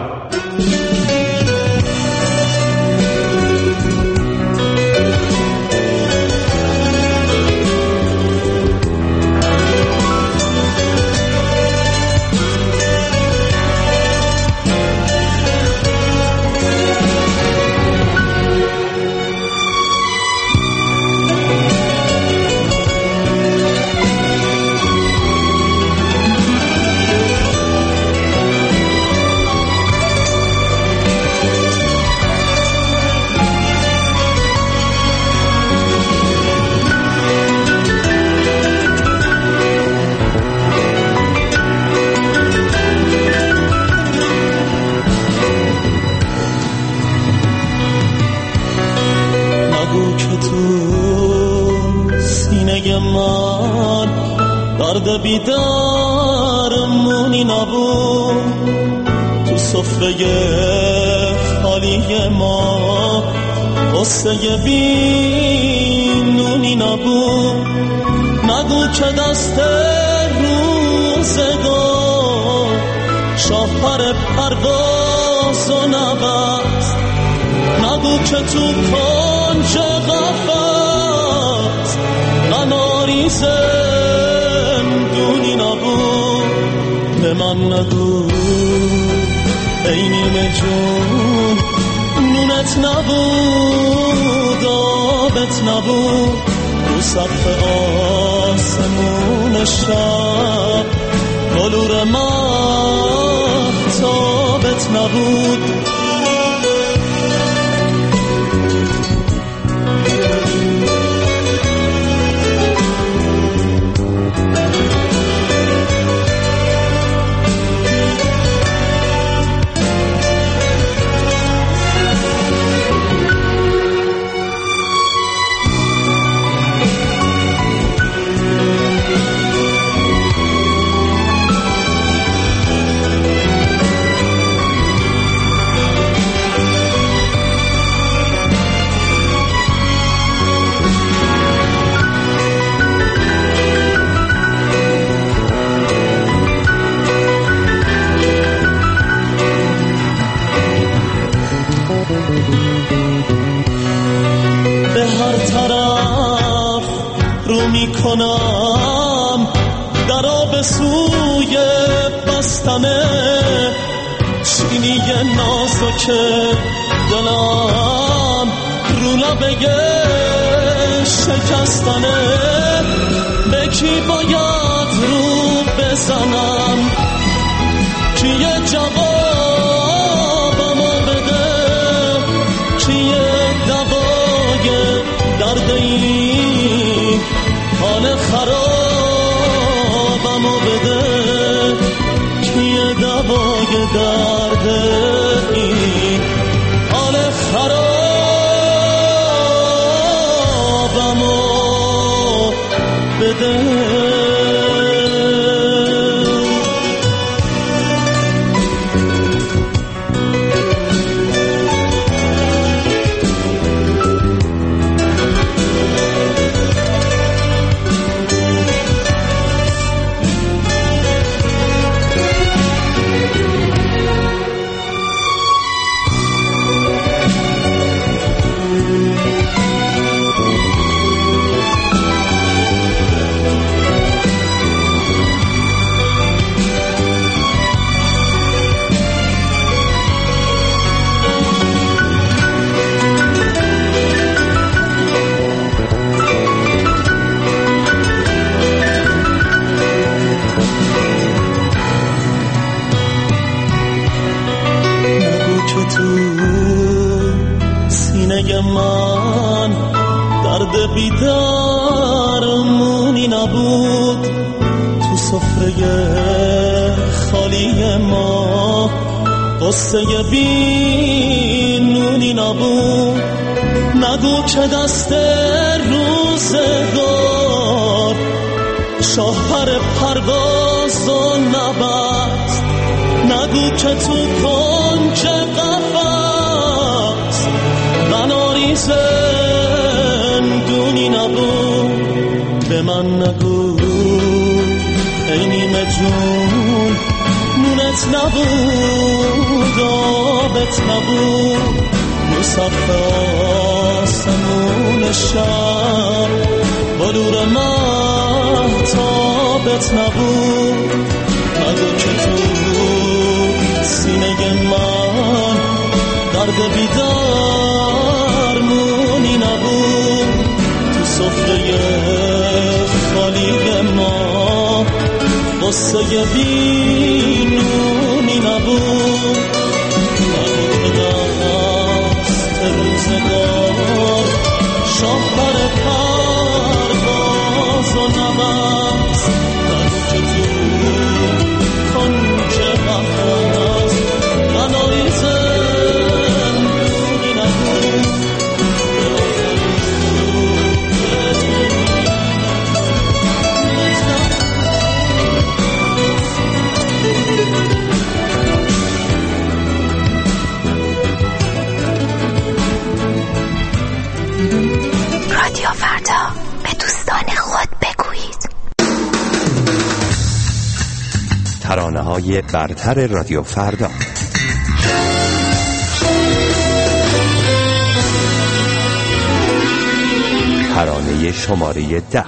درد بیدارمونی نبود، تو سفره خالی ما قصه بینونی نبود. نگو که دست روزگار شاهپر پرواز و نبست، نگو که تو کنج قفس قناری زندونی نبود. به من نگو ای نیمه جون نونت نبود، آبت نبود، رو سقف آسمون شب بلور مهتابت نبود. به هر طرف رو میکنم درا به سوی بستنه، چینی نازک دلم رو لبه شکستنه. به کی باید رو بزنم کیه جوابمو بده، کیه دوای درد این حال خرابمو بده، کیه دوای درد این حال خراب بیدارمونی نبود تو سفره خالی ما، قصه بی نونی نبود. نگو که دست روزگار شاهپر پرواز و نبست، نگو که تو کنج قفس بناری زندونی نبود. به من نگو ای نیمه جون نونت نبود آبت نبود، مصف آسمون شب بلور مهتابت نبود. نگو که تو سینه من درد بیدار مونی نبود، تو سفره خالی ما قصه بی نونی نبود. نگو که دست روزگار شاهپر پرواز و نبست، نگو که تو کنج قفس بنایی زندونی نبود. رادیو فردا، به دوستان خود بگویید. ترانه‌های برتر رادیو فردا. ترانه شماره ده.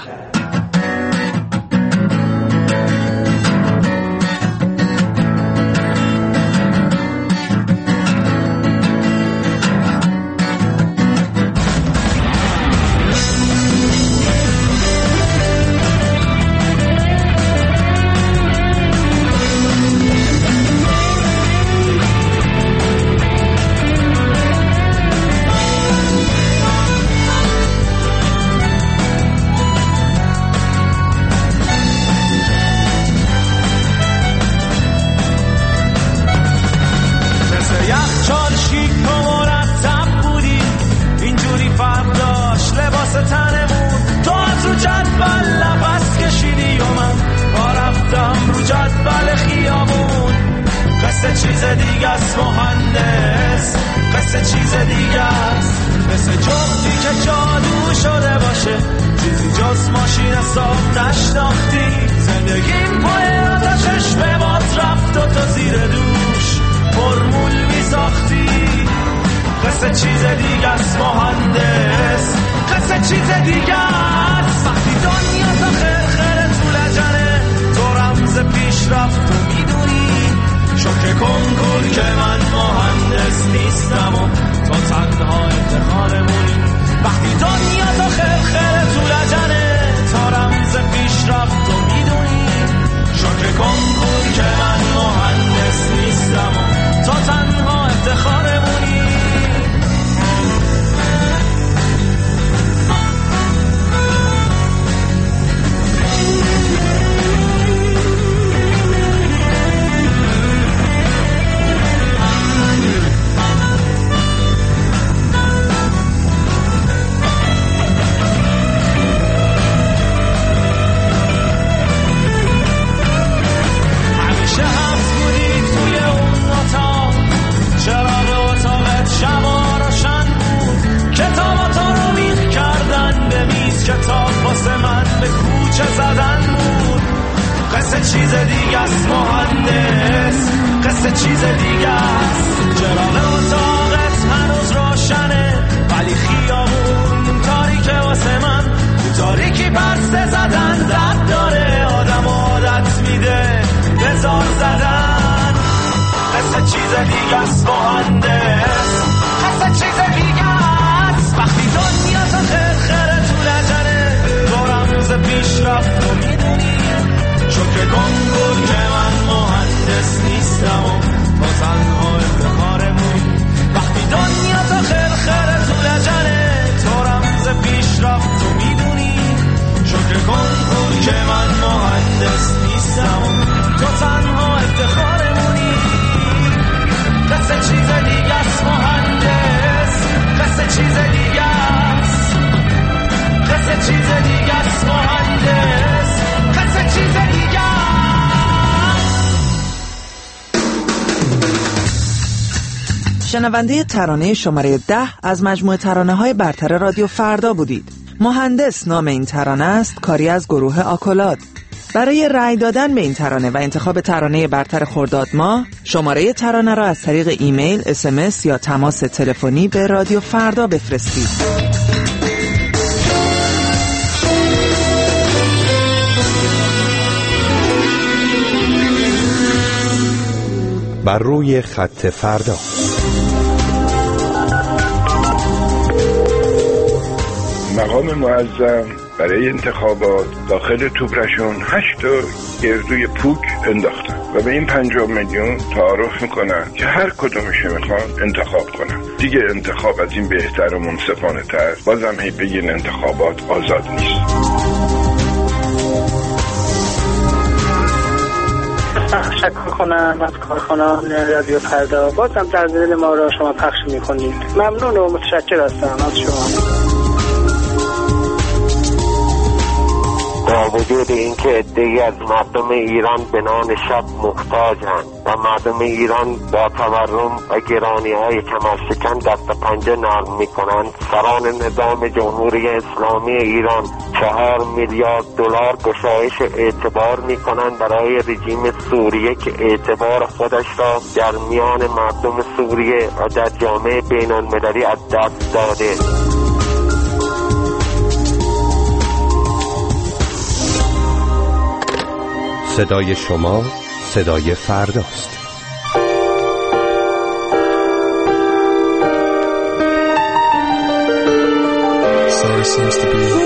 چیز دیگه است مهندس، قصه چیز دیگه است. چراغ اتاقت هنوز روشنه ولی خیابون تاریکه واسه من، تاریکی بسته زدن درد داره، آدم عادت میده بزار زدن. قصه چیز دیگه است مهندس، قصه چیز دیگه است. وقتی دنیا تا خیر خیره تو لجنه دو رمز پیش رفت و میدونی شکر کن بود که من مهندس نیستم و با تنها افتخارمون. وقتی دنیا تا خیر خیره تو لجنه تو رمز پیش رفت و میدونی شکر کن بود که من مهندس نیستم و تو تنها افتخارمونی. قصه چیز دیگه است مهندس، قصه چیز دیگه است، قصه چیز دیگه است مهندس، قصه چیز دیگه است. شنونده ترانه شماره ده از مجموعه ترانه های برتر رادیو فردا بودید. مهندس نام این ترانه است، کاری از گروه آکولاد. برای رأی دادن به این ترانه و انتخاب ترانه برتر خرداد ماه، شماره ترانه را از طریق ایمیل، اس ام اس یا تماس تلفنی به رادیو فردا بفرستید. بر روی خط فردا. مقام معظم برای انتخابات داخل توبرشون هشت تا گردوی پوک انداختن و به این پنجاه میلیون تعارف میکنن که هر کدومش میخوان انتخاب کنن. دیگه انتخاب از این بهتر و منصفانه تر بازم هی بگین انتخابات آزاد نیست. تشکر کنم از کارکنان رادیو فردا، بازم در دل ما را شما پخش میکنید. ممنون و متشکر هستم از شما. با وجود اینکه عده‌ای از مردم ایران به نان شب محتاجند و مردم ایران با تورم و گرانی‌های کمرشکن دست پنجه نرم می‌کنند، سران نظام جمهوری اسلامی ایران چهار میلیارد دلار گشایش اعتبار می‌کنند برای رژیم سوریه که اعتبار خودش را در میان مردم سوریه و در جامعه بین‌المللی از دست داده. صدای شما صدای فرداست. Sorry seems to be